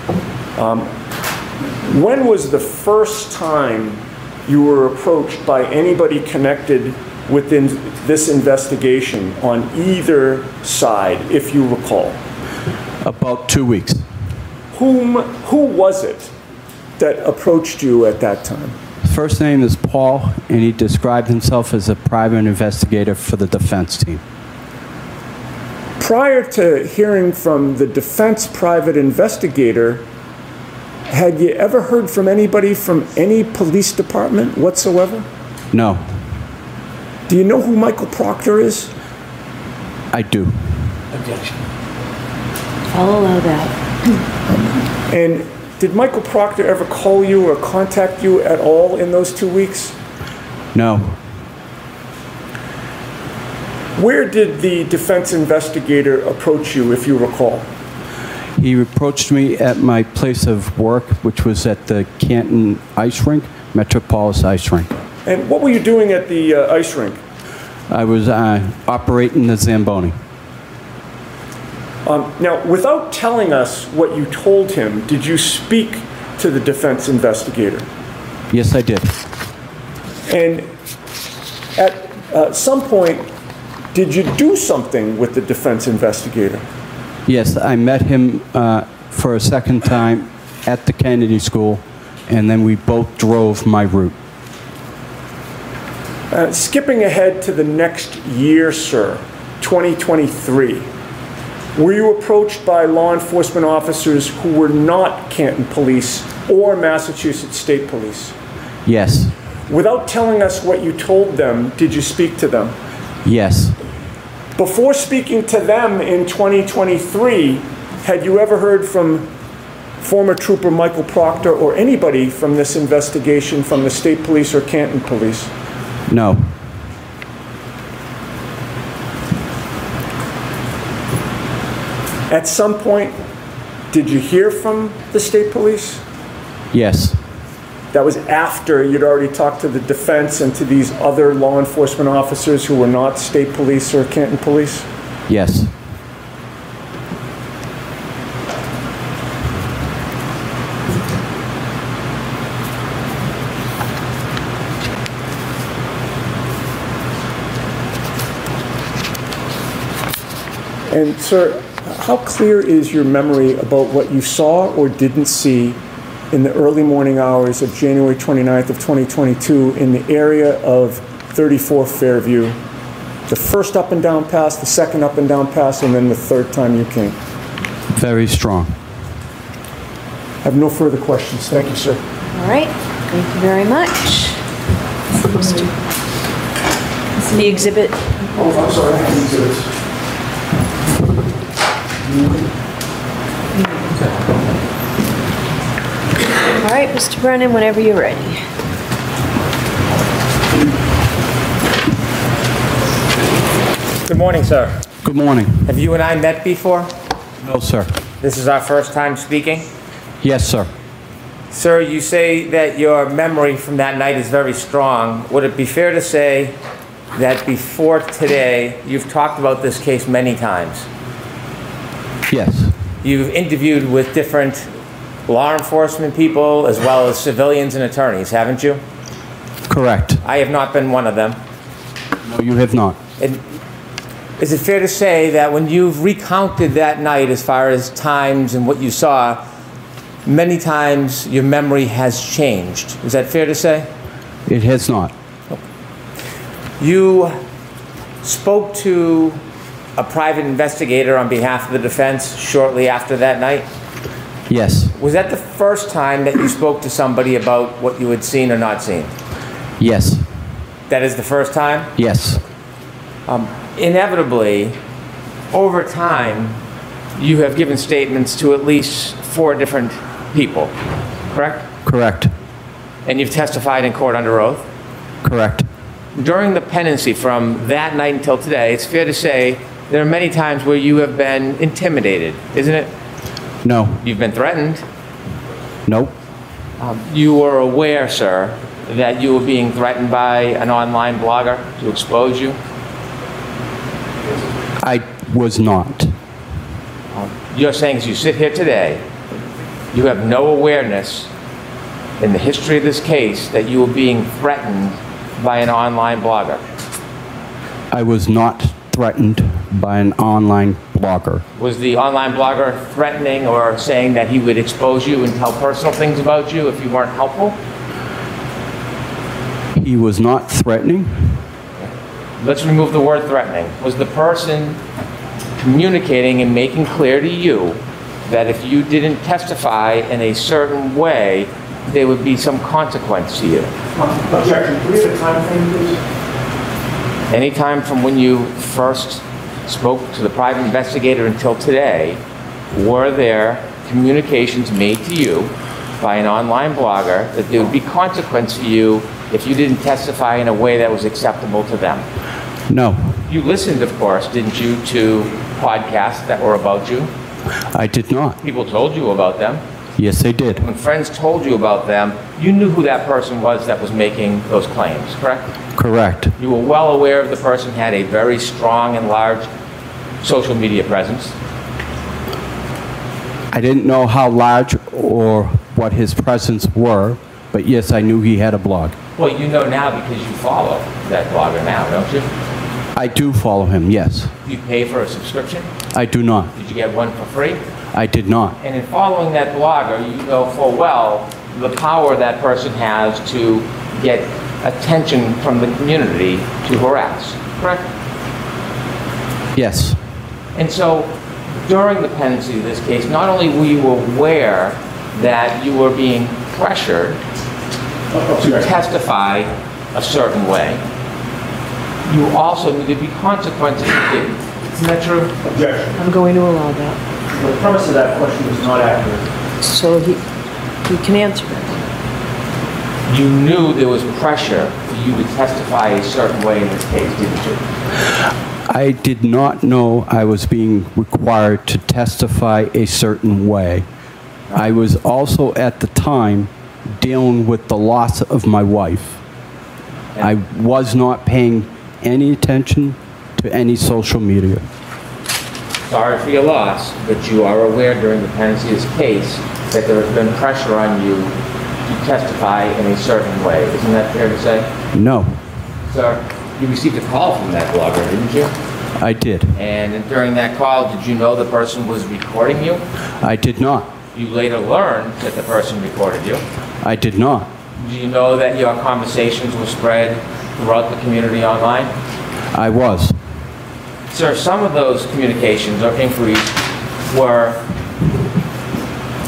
when was the first time you were approached by anybody connected within this investigation on either side, if you recall? About 2 weeks. Who was it that approached you at that time? His first name is Paul, and he described himself as a private investigator for the defense team. Prior to hearing from the defense private investigator, had you ever heard from anybody from any police department whatsoever? No. Do you know who Michael Proctor is? I do. Objection. I'll allow that. And did Michael Proctor ever call you or contact you at all in those 2 weeks? No. Where did the defense investigator approach you, if you recall? He approached me at my place of work, which was at the Canton Ice Rink, Metropolis Ice Rink. And what were you doing at the ice rink? I was operating the Zamboni. Now, without telling us what you told him, did you speak to the defense investigator? Yes, I did. And at some point, did you do something with the defense investigator? Yes, I met him for a second time at the Kennedy School, and then we both drove my route. Skipping ahead to the next year, sir, 2023, were you approached by law enforcement officers who were not Canton Police or Massachusetts State Police? Yes. Without telling us what you told them, did you speak to them? Yes. Before speaking to them in 2023, had you ever heard from former Trooper Michael Proctor or anybody from this investigation from the State Police or Canton Police? No. At some point, did you hear from the State Police? Yes. That was after you'd already talked to the defense and to these other law enforcement officers who were not State Police or Canton Police? Yes. And sir, how clear is your memory about what you saw or didn't see in the early morning hours of January 29th of 2022 in the area of 34 Fairview? The first up and down pass, the second up and down pass, and then the third time you came. Very strong. I have no further questions. Thank you, sir. All right, thank you very much. This is the exhibit. Oh, I'm sorry, I have exhibits. All right, Mr. Brennan, whenever you're ready. Good morning, sir. Good morning. Have you and I met before? No, sir. This is our first time speaking? Yes, sir. Sir, you say that your memory from that night is very strong. Would it be fair to say that before today, you've talked about this case many times? Yes. You've interviewed with different law enforcement people as well as civilians and attorneys, haven't you? Correct. I have not been one of them. No, you have not. And is it fair to say that when you've recounted that night as far as times and what you saw, many times your memory has changed? Is that fair to say? It has not. You spoke to a private investigator on behalf of the defense shortly after that night? Yes. Was that the first time that you spoke to somebody about what you had seen or not seen? Yes. That is the first time? Yes. Inevitably, over time, you have given statements to at least 4 different people, correct? Correct. And you've testified in court under oath? Correct. During the pendency from that night until today, it's fair to say there are many times where you have been intimidated, isn't it? No. You've been threatened. Nope. You were aware, sir, that you were being threatened by an online blogger to expose you? I was not. You're saying as you sit here today, you have no awareness in the history of this case that you were being threatened by an online blogger? I was not threatened by an online blogger. Was the online blogger threatening or saying that he would expose you and tell personal things about you if you weren't helpful? He was not threatening. Let's remove the word threatening. Was the person communicating and making clear to you that if you didn't testify in a certain way, there would be some consequence to you? Objection. Can we have a time frame, please? Any time from when you first spoke to the private investigator until today, were there communications made to you by an online blogger that there would be consequence for you if you didn't testify in a way that was acceptable to them? No. You listened, of course, didn't you, to podcasts that were about you? I did not. People told you about them. Yes, they did. When friends told you about them, you knew who that person was that was making those claims, correct? Correct. You were well aware of the person had a very strong and large social media presence. I didn't know how large or what his presence were, but yes, I knew he had a blog. Well, you know now because you follow that blogger now, don't you? I do follow him, yes. Do you pay for a subscription? I do not. Did you get one for free? I did not. And in following that blogger, you know full well the power that person has to get attention from the community to harass, correct? Yes. And so during the pendency of this case, not only were you aware that you were being pressured to testify a certain way, you also knew there'd be consequences if you didn't. Isn't that true? Objection. I'm going to allow that. The premise of that question is not accurate. So he can answer it. You knew there was pressure for you to testify a certain way in this case, didn't you? I did not know I was being required to testify a certain way. I was also at the time dealing with the loss of my wife. I was not paying any attention to any social media. Sorry for your loss, but you are aware during the pendency of this case that there has been pressure on you to testify in a certain way. Isn't that fair to say? No. Sir, you received a call from that blogger, didn't you? I did. And during that call, did you know the person was recording you? I did not. You later learned that the person recorded you. I did not. Do you know that your conversations were spread throughout the community online? I was. Sir, some of those communications or inquiries were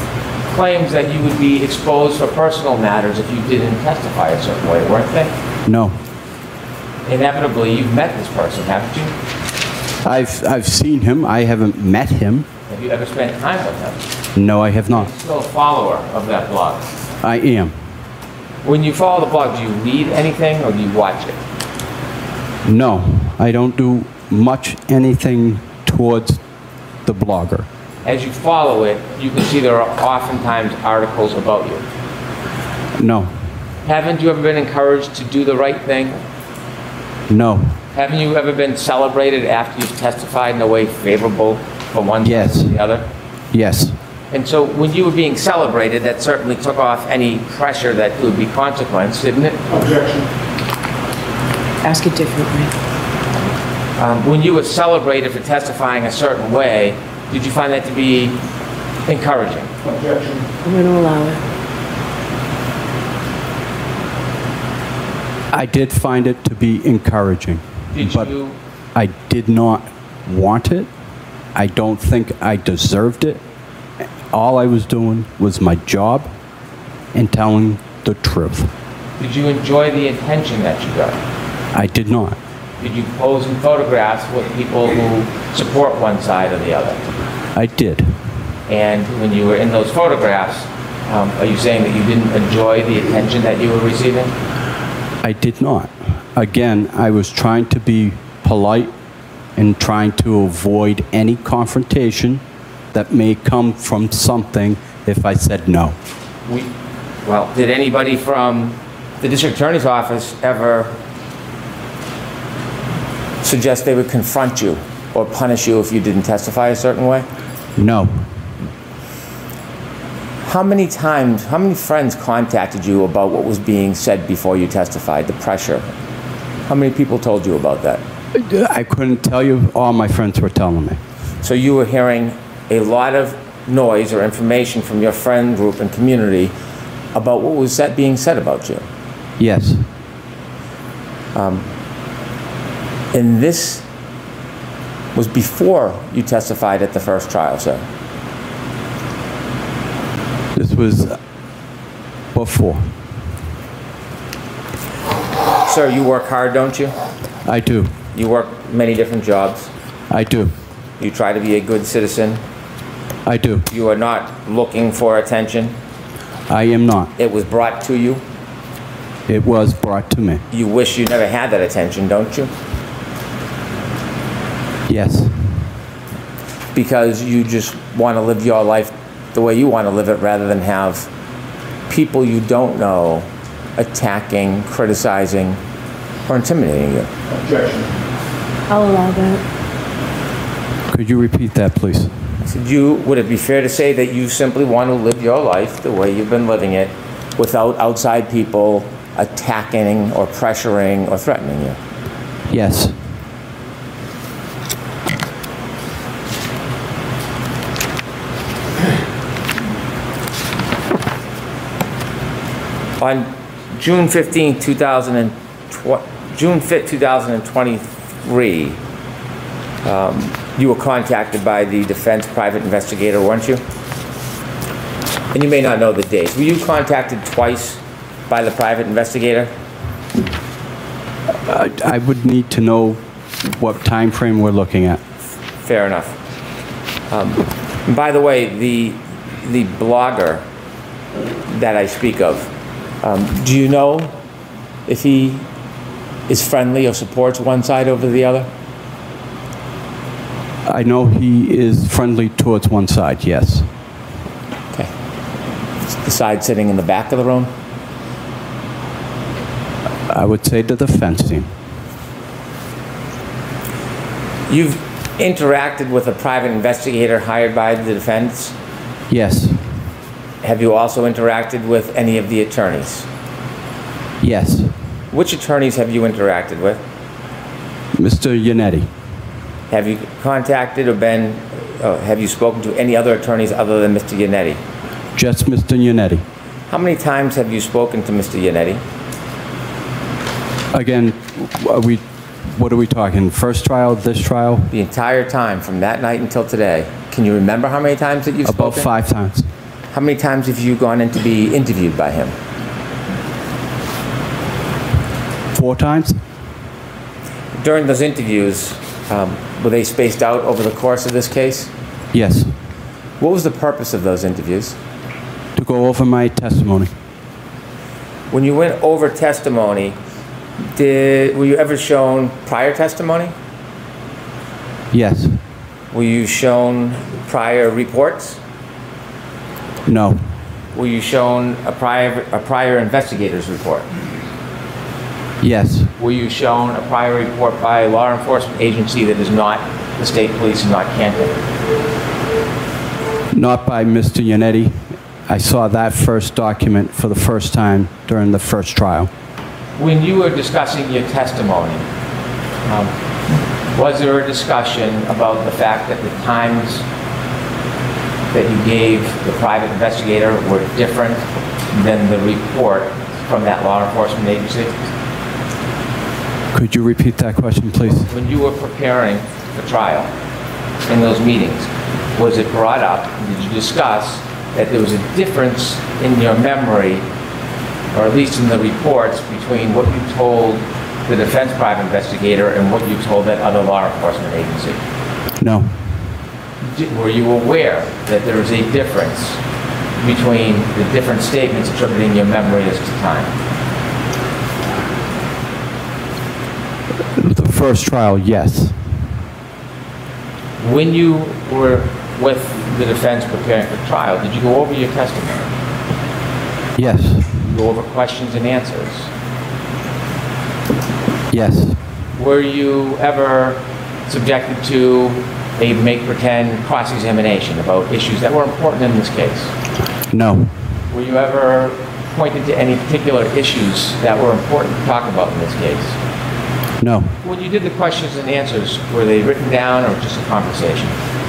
claims that you would be exposed for personal matters if you didn't testify a certain way, weren't they? No. Inevitably, you've met this person, haven't you? I've seen him. I haven't met him. Have you ever spent time with him? No, I have not. Are you still a follower of that blog? I am. When you follow the blog, do you read anything or do you watch it? No, I don't do much anything towards the blogger. As you follow it, you can see there are oftentimes articles about you. No. Haven't you ever been encouraged to do the right thing? No. Haven't you ever been celebrated after you've testified in a way favorable for one side or the other? Yes. And so when you were being celebrated, that certainly took off any pressure that there would be consequence, didn't it? Objection. Ask it differently. When you were celebrated for testifying a certain way, did you find that to be encouraging? Objection. I'm going to allow it. I did find it to be encouraging. But I did not want it. I don't think I deserved it. All I was doing was my job and telling the truth. Did you enjoy the attention that you got? I did not. Did you pose in photographs with people who support one side or the other? I did. And when you were in those photographs, are you saying that you didn't enjoy the attention that you were receiving? I did not. Again, I was trying to be polite and trying to avoid any confrontation that may come from something if I said no. Well, did anybody from the district attorney's office ever suggest they would confront you or punish you if you didn't testify a certain way? No. How many friends contacted you about what was being said before you testified, the pressure? How many people told you about that? I couldn't tell you. All my friends were telling me. So you were hearing a lot of noise or information from your friend group and community about what was being said about you? Yes. And this was before you testified at the first trial, sir? This was before. Sir, you work hard, don't you? I do. You work many different jobs? I do. You try to be a good citizen? I do. You are not looking for attention? I am not. It was brought to you? It was brought to me. You wish you never had that attention, don't you? Yes. Because you just want to live your life the way you want to live it rather than have people you don't know attacking, criticizing, or intimidating you. Objection. I'll allow that. Could you repeat that, please? Would it be fair to say that you simply want to live your life the way you've been living it without outside people attacking or pressuring or threatening you? Yes. On June 15, 2023, you were contacted by the defense private investigator, weren't you? And you may not know the dates. Were you contacted twice by the private investigator? I would need to know what time frame we're looking at. Fair enough. By the way, the blogger that I speak of, do you know if he is friendly or supports one side over the other? I know he is friendly towards one side, yes. Okay. The side sitting in the back of the room? I would say the defense team. You've interacted with a private investigator hired by the defense? Yes. Have you also interacted with any of the attorneys? Yes. Which attorneys have you interacted with? Mr. Yannetti. Have you contacted or have you spoken to any other attorneys other than Mr. Yannetti? Just Mr. Yannetti. How many times have you spoken to Mr. Yannetti? Again, what are we talking? First trial, this trial? The entire time, from that night until today. Can you remember how many times that you've spoken? About 5 times. How many times have you gone in to be interviewed by him? 4 times. During those interviews, were they spaced out over the course of this case? Yes. What was the purpose of those interviews? To go over my testimony. When you went over testimony, were you ever shown prior testimony? Yes. Were you shown prior reports? No. Were you shown a prior investigator's report? Yes. Were you shown a prior report by a law enforcement agency that is not the state police and not Canton? Not by Mr. Yannetti. I saw that first document for the first time during the first trial. When you were discussing your testimony, was there a discussion about the fact that the times that you gave the private investigator were different than the report from that law enforcement agency? Could you repeat that question, please? When you were preparing for trial in those meetings, was it brought up, did you discuss that there was a difference in your memory, or at least in the reports, between what you told the defense private investigator and what you told that other law enforcement agency? No. Were you aware that there was a difference between the different statements attributing your memory as to time? The first trial, yes. When you were with the defense preparing for trial, did you go over your testimony? Yes. Go over questions and answers? Yes. Were you ever subjected to a make-pretend cross-examination about issues that were important in this case? No. Were you ever pointed to any particular issues that were important to talk about in this case? No. When you did the questions and answers, were they written down or just a conversation?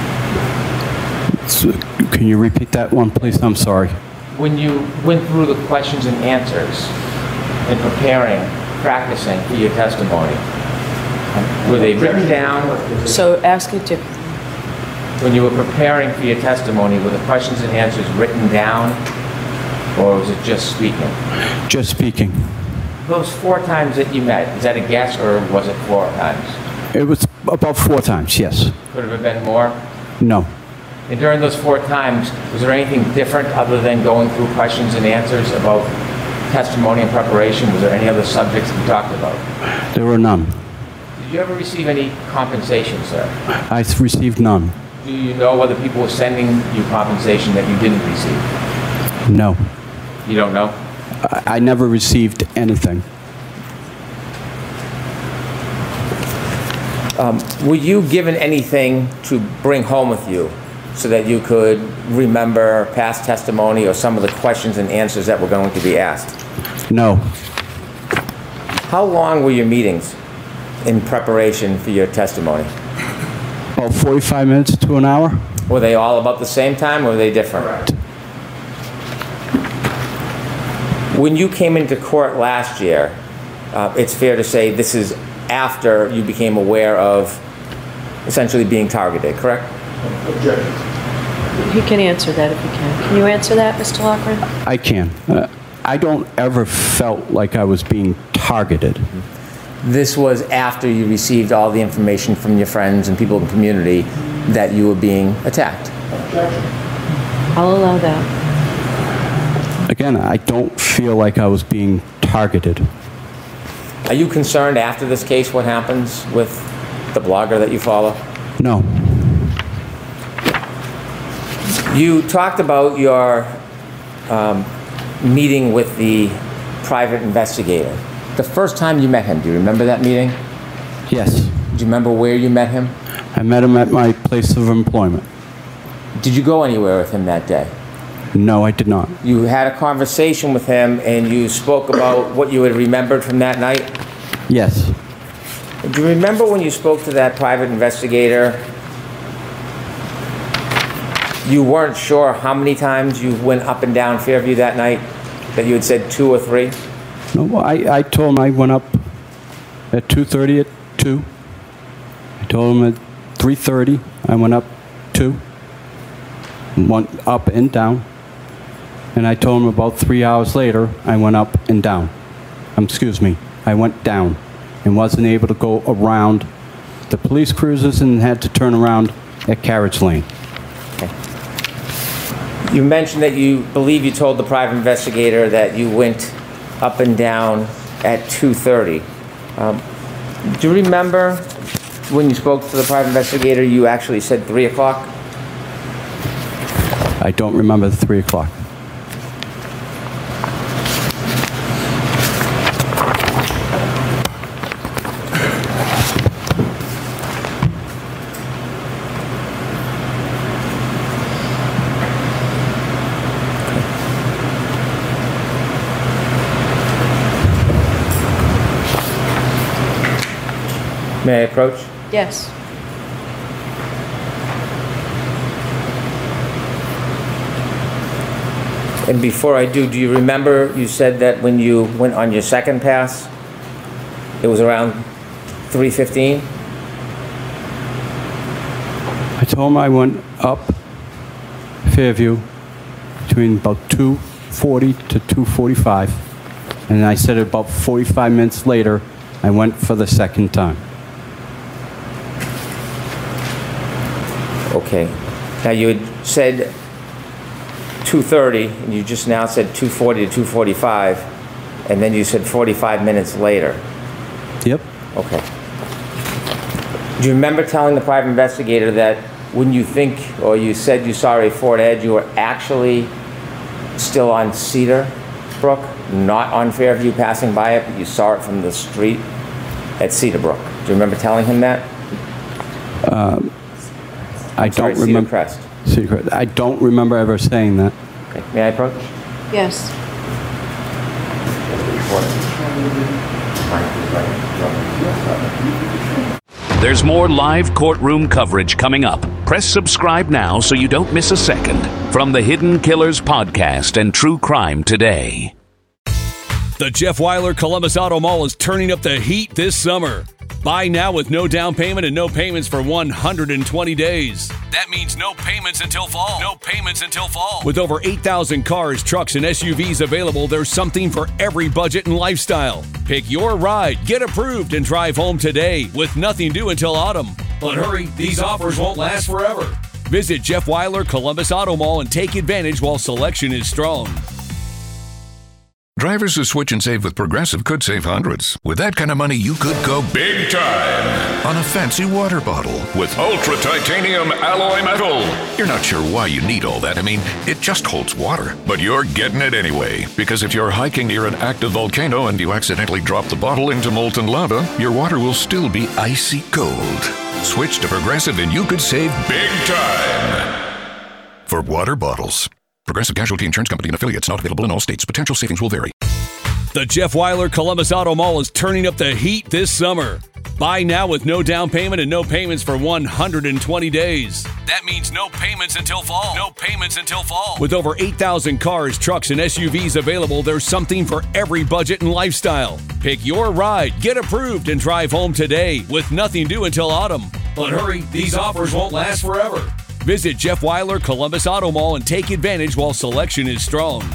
So, can you repeat that one, please? I'm sorry. When you went through the questions and answers in preparing, practicing for your testimony, were they written down? So ask it to. When you were preparing for your testimony, were the questions and answers written down, or was it just speaking? Just speaking. Those 4 times that you met, is that a guess, or was it 4 times? It was about 4 times, yes. Could have been more? No. And during those 4 times, was there anything different other than going through questions and answers about testimony and preparation? Was there any other subjects you talked about? There were none. Did you ever receive any compensation, sir? I received none. Do you know whether people were sending you compensation that you didn't receive? No. You don't know? I never received anything. Were you given anything to bring home with you so that you could remember past testimony or some of the questions and answers that were going to be asked? No. How long were your meetings in preparation for your testimony? About 45 minutes to an hour. Were they all about the same time, or were they different? Correct. When you came into court last year, it's fair to say this is after you became aware of essentially being targeted, correct? Objection. He can answer that if he can. Can you answer that, Mr. Loughran? I can. I don't ever felt like I was being targeted. This was after you received all the information from your friends and people in the community that you were being attacked. Objection. I'll allow that. Again, I don't feel like I was being targeted. Are you concerned after this case what happens with the blogger that you follow? No. You talked about your meeting with the private investigator. The first time you met him, do you remember that meeting? Yes. Do you remember where you met him? I met him at my place of employment. Did you go anywhere with him that day? No, I did not. You had a conversation with him and you spoke about what you had remembered from that night? Yes. Do you remember when you spoke to that private investigator, you weren't sure how many times you went up and down Fairview that night? That you had said 2 or 3? No, I told him I went up at 2:30 at 2. I told him at 3:30 I went up 2. Went up and down. And I told him about 3 hours later, I went up and down. I went down and wasn't able to go around the police cruisers and had to turn around at Carriage Lane. Okay. You mentioned that you believe you told the private investigator that you went up and down at 2:30. Do you remember when you spoke to the private investigator, you actually said 3 o'clock? I don't remember the 3 o'clock. May I approach? Yes. And before I do you remember you said that when you went on your second pass, it was around 3:15? I told him I went up Fairview between about 2:40 to 2:45, and I said about 45 minutes later, I went for the second time. Okay. Now you had said 2:30, and you just now said 2:40 to 2:45, and then you said 45 minutes later. Yep. Okay. Do you remember telling the private investigator that when you think, or you said you saw a Ford Edge, you were actually still on Cedar Brook, not on Fairview passing by it, but you saw it from the street at Cedar Brook? Do you remember telling him that? I don't remember. Cedar Crest. I don't remember ever saying that. Okay. May I approach? Yes. There's more live courtroom coverage coming up. Press subscribe now so you don't miss a second. From the Hidden Killers Podcast and True Crime Today. The Jeff Weiler Columbus Auto Mall is turning up the heat this summer. Buy now with no down payment and no payments for 120 days. That means no payments until fall. No payments until fall. With over 8,000 cars, trucks, and SUVs available, there's something for every budget and lifestyle. Pick your ride, get approved, and drive home today with nothing due until autumn. But hurry, these offers won't last forever. Visit Jeff Weiler Columbus Auto Mall and take advantage while selection is strong. Drivers who switch and save with Progressive could save hundreds. With that kind of money, you could go big time on a fancy water bottle with ultra titanium alloy metal. You're not sure why you need all that. I mean, it just holds water. But you're getting it anyway. Because if you're hiking near an active volcano and you accidentally drop the bottle into molten lava, your water will still be icy cold. Switch to Progressive and you could save big time for water bottles. Progressive Casualty Insurance Company and affiliates, not available in all states. Potential savings will vary. The Jeff Weiler Columbus Auto Mall is turning up the heat this summer. Buy now with no down payment and no payments for 120 days. That means no payments until fall. No payments until fall. With over 8,000 cars, trucks, and SUVs available, there's something for every budget and lifestyle. Pick your ride, get approved, and drive home today with nothing due until autumn. But hurry, these offers won't last forever. Visit Jeff Weiler Columbus Auto Mall and take advantage while selection is strong.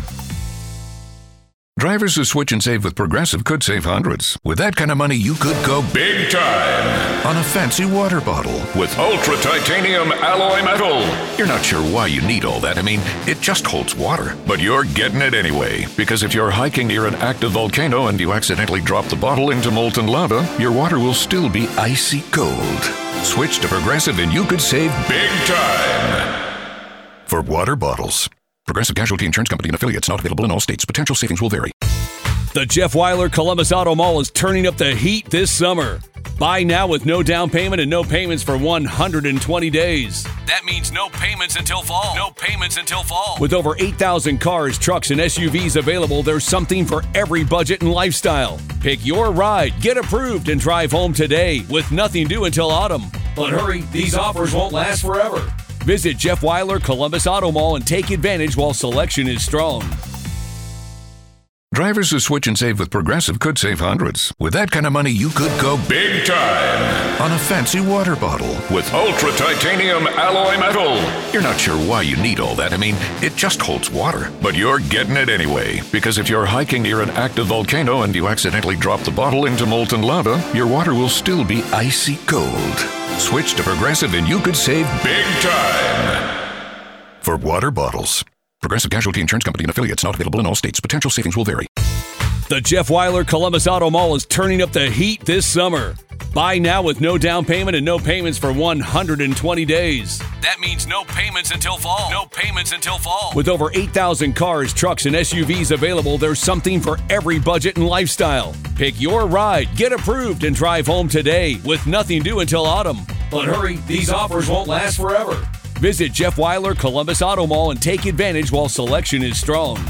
Drivers who switch and save with Progressive could save hundreds. With that kind of money, you could go big time on a fancy water bottle with ultra titanium alloy metal. You're not sure why you need all that. I mean, it just holds water. But you're getting it anyway. Because if you're hiking near an active volcano and you accidentally drop the bottle into molten lava, your water will still be icy cold. Switch to Progressive and you could save big time for water bottles. Progressive Casualty Insurance Company and affiliates, not available in all states. Potential savings will vary. The Jeff Weiler Columbus Auto Mall is turning up the heat this summer. Buy now with no down payment and no payments for 120 days. That means no payments until fall. No payments until fall. With over 8,000 cars, trucks, and SUVs available, there's something for every budget and lifestyle. Pick your ride, get approved, and drive home today with nothing due until autumn. But hurry, these offers won't last forever. Visit Jeff Weiler Columbus Auto Mall and take advantage while selection is strong. Drivers who switch and save with Progressive could save hundreds. With that kind of money, you could go big time on a fancy water bottle with ultra titanium alloy metal. You're not sure why you need all that. I mean, it just holds water. But you're getting it anyway. Because if you're hiking near an active volcano and you accidentally drop the bottle into molten lava, your water will still be icy cold. Switch to Progressive and you could save big time. For water bottles. Progressive Casualty Insurance Company and affiliates, not available in all states. Potential savings will vary. The Jeff Weiler Columbus Auto Mall is turning up the heat this summer. Buy now with no down payment and no payments for 120 days. That means no payments until fall. No payments until fall. With over 8,000 cars, trucks, and SUVs available, there's something for every budget and lifestyle. Pick your ride, get approved, and drive home today with nothing due until autumn. But hurry, these offers won't last forever. Visit Jeff Weiler Columbus Auto Mall and take advantage while selection is strong.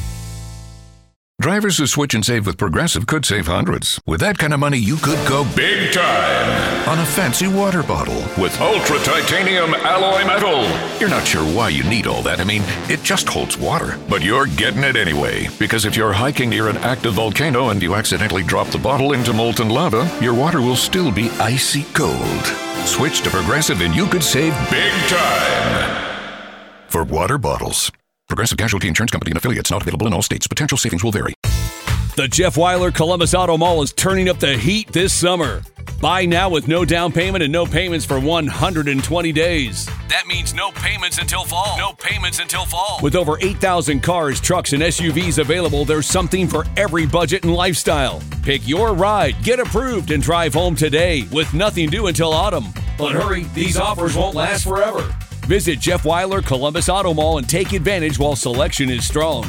Drivers who switch and save with Progressive could save hundreds. With that kind of money, you could go big time on a fancy water bottle with ultra titanium alloy metal. You're not sure why you need all that. I mean, it just holds water. But you're getting it anyway. Because if you're hiking near an active volcano and you accidentally drop the bottle into molten lava, your water will still be icy cold. Switch to Progressive and you could save big time. For water bottles. Progressive Casualty Insurance Company and affiliates, not available in all states. Potential savings will vary. The Jeff Weiler Columbus Auto Mall is turning up the heat this summer. Buy now with no down payment and no payments for 120 days. That means no payments until fall. No payments until fall. With over 8,000 cars, trucks, and SUVs available, there's something for every budget and lifestyle. Pick your ride, get approved, and drive home today with nothing due until autumn. But hurry, these offers won't last forever. Visit Jeff Weiler Columbus Auto Mall and take advantage while selection is strong.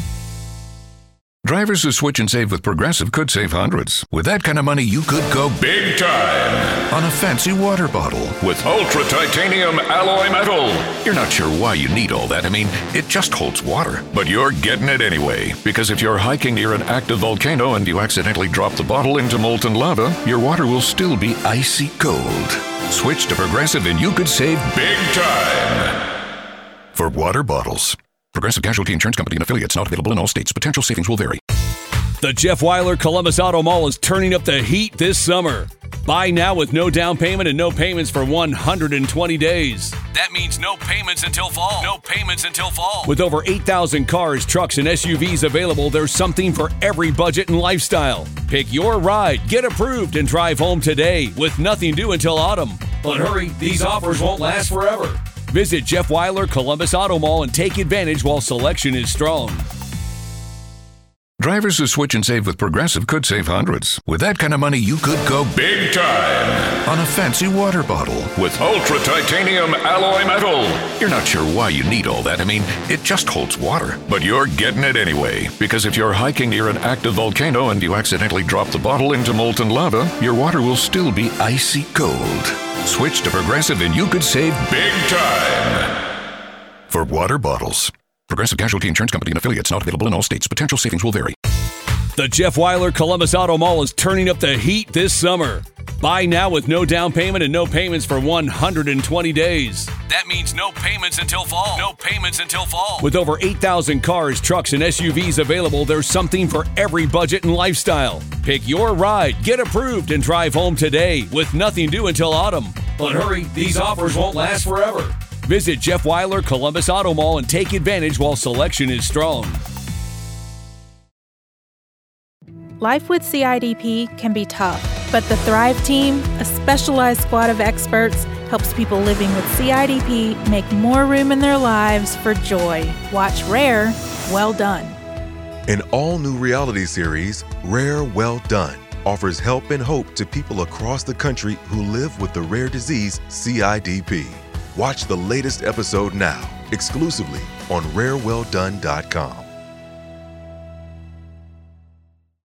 Drivers who switch and save with Progressive could save hundreds. With that kind of money, you could go big time on a fancy water bottle with ultra titanium alloy metal. You're not sure why you need all that. I mean, it just holds water. But you're getting it anyway. Because if you're hiking near an active volcano and you accidentally drop the bottle into molten lava, your water will still be icy cold. Switch to Progressive and you could save big time. For water bottles. Progressive Casualty Insurance Company and affiliates, not available in all states. Potential savings will vary. The Jeff Weiler Columbus Auto Mall is turning up the heat this summer. Buy now with no down payment and no payments for 120 days. That means no payments until fall. No payments until fall. With over 8,000 cars, trucks, and SUVs available, there's something for every budget and lifestyle. Pick your ride, get approved, and drive home today with nothing due until autumn. But hurry, these offers won't last forever. Visit Jeff Weiler Columbus Auto Mall and take advantage while selection is strong. Drivers who switch and save with Progressive could save hundreds. With that kind of money, you could go big time on a fancy water bottle with ultra titanium alloy metal. You're not sure why you need all that. I mean, it just holds water. But you're getting it anyway. Because if you're hiking near an active volcano and you accidentally drop the bottle into molten lava, your water will still be icy cold. Switch to Progressive and you could save big time. For water bottles. Progressive Casualty Insurance Company and affiliates, not available in all states. Potential savings will vary. The Jeff Weiler Columbus Auto Mall is turning up the heat this summer. Buy now with no down payment and no payments for 120 days. That means no payments until fall. No payments until fall. With over 8,000 cars, trucks, and SUVs available, there's something for every budget and lifestyle. Pick your ride, get approved, and drive home today with nothing due until autumn. But hurry, these offers won't last forever. Visit Jeff Weiler Columbus Auto Mall and take advantage while selection is strong. Life with CIDP can be tough, but the Thrive Team, a specialized squad of experts, helps people living with CIDP make more room in their lives for joy. Watch Rare, Well Done. An all-new reality series, Rare Well Done, offers help and hope to people across the country who live with the rare disease CIDP. Watch the latest episode now, exclusively on RareWellDone.com.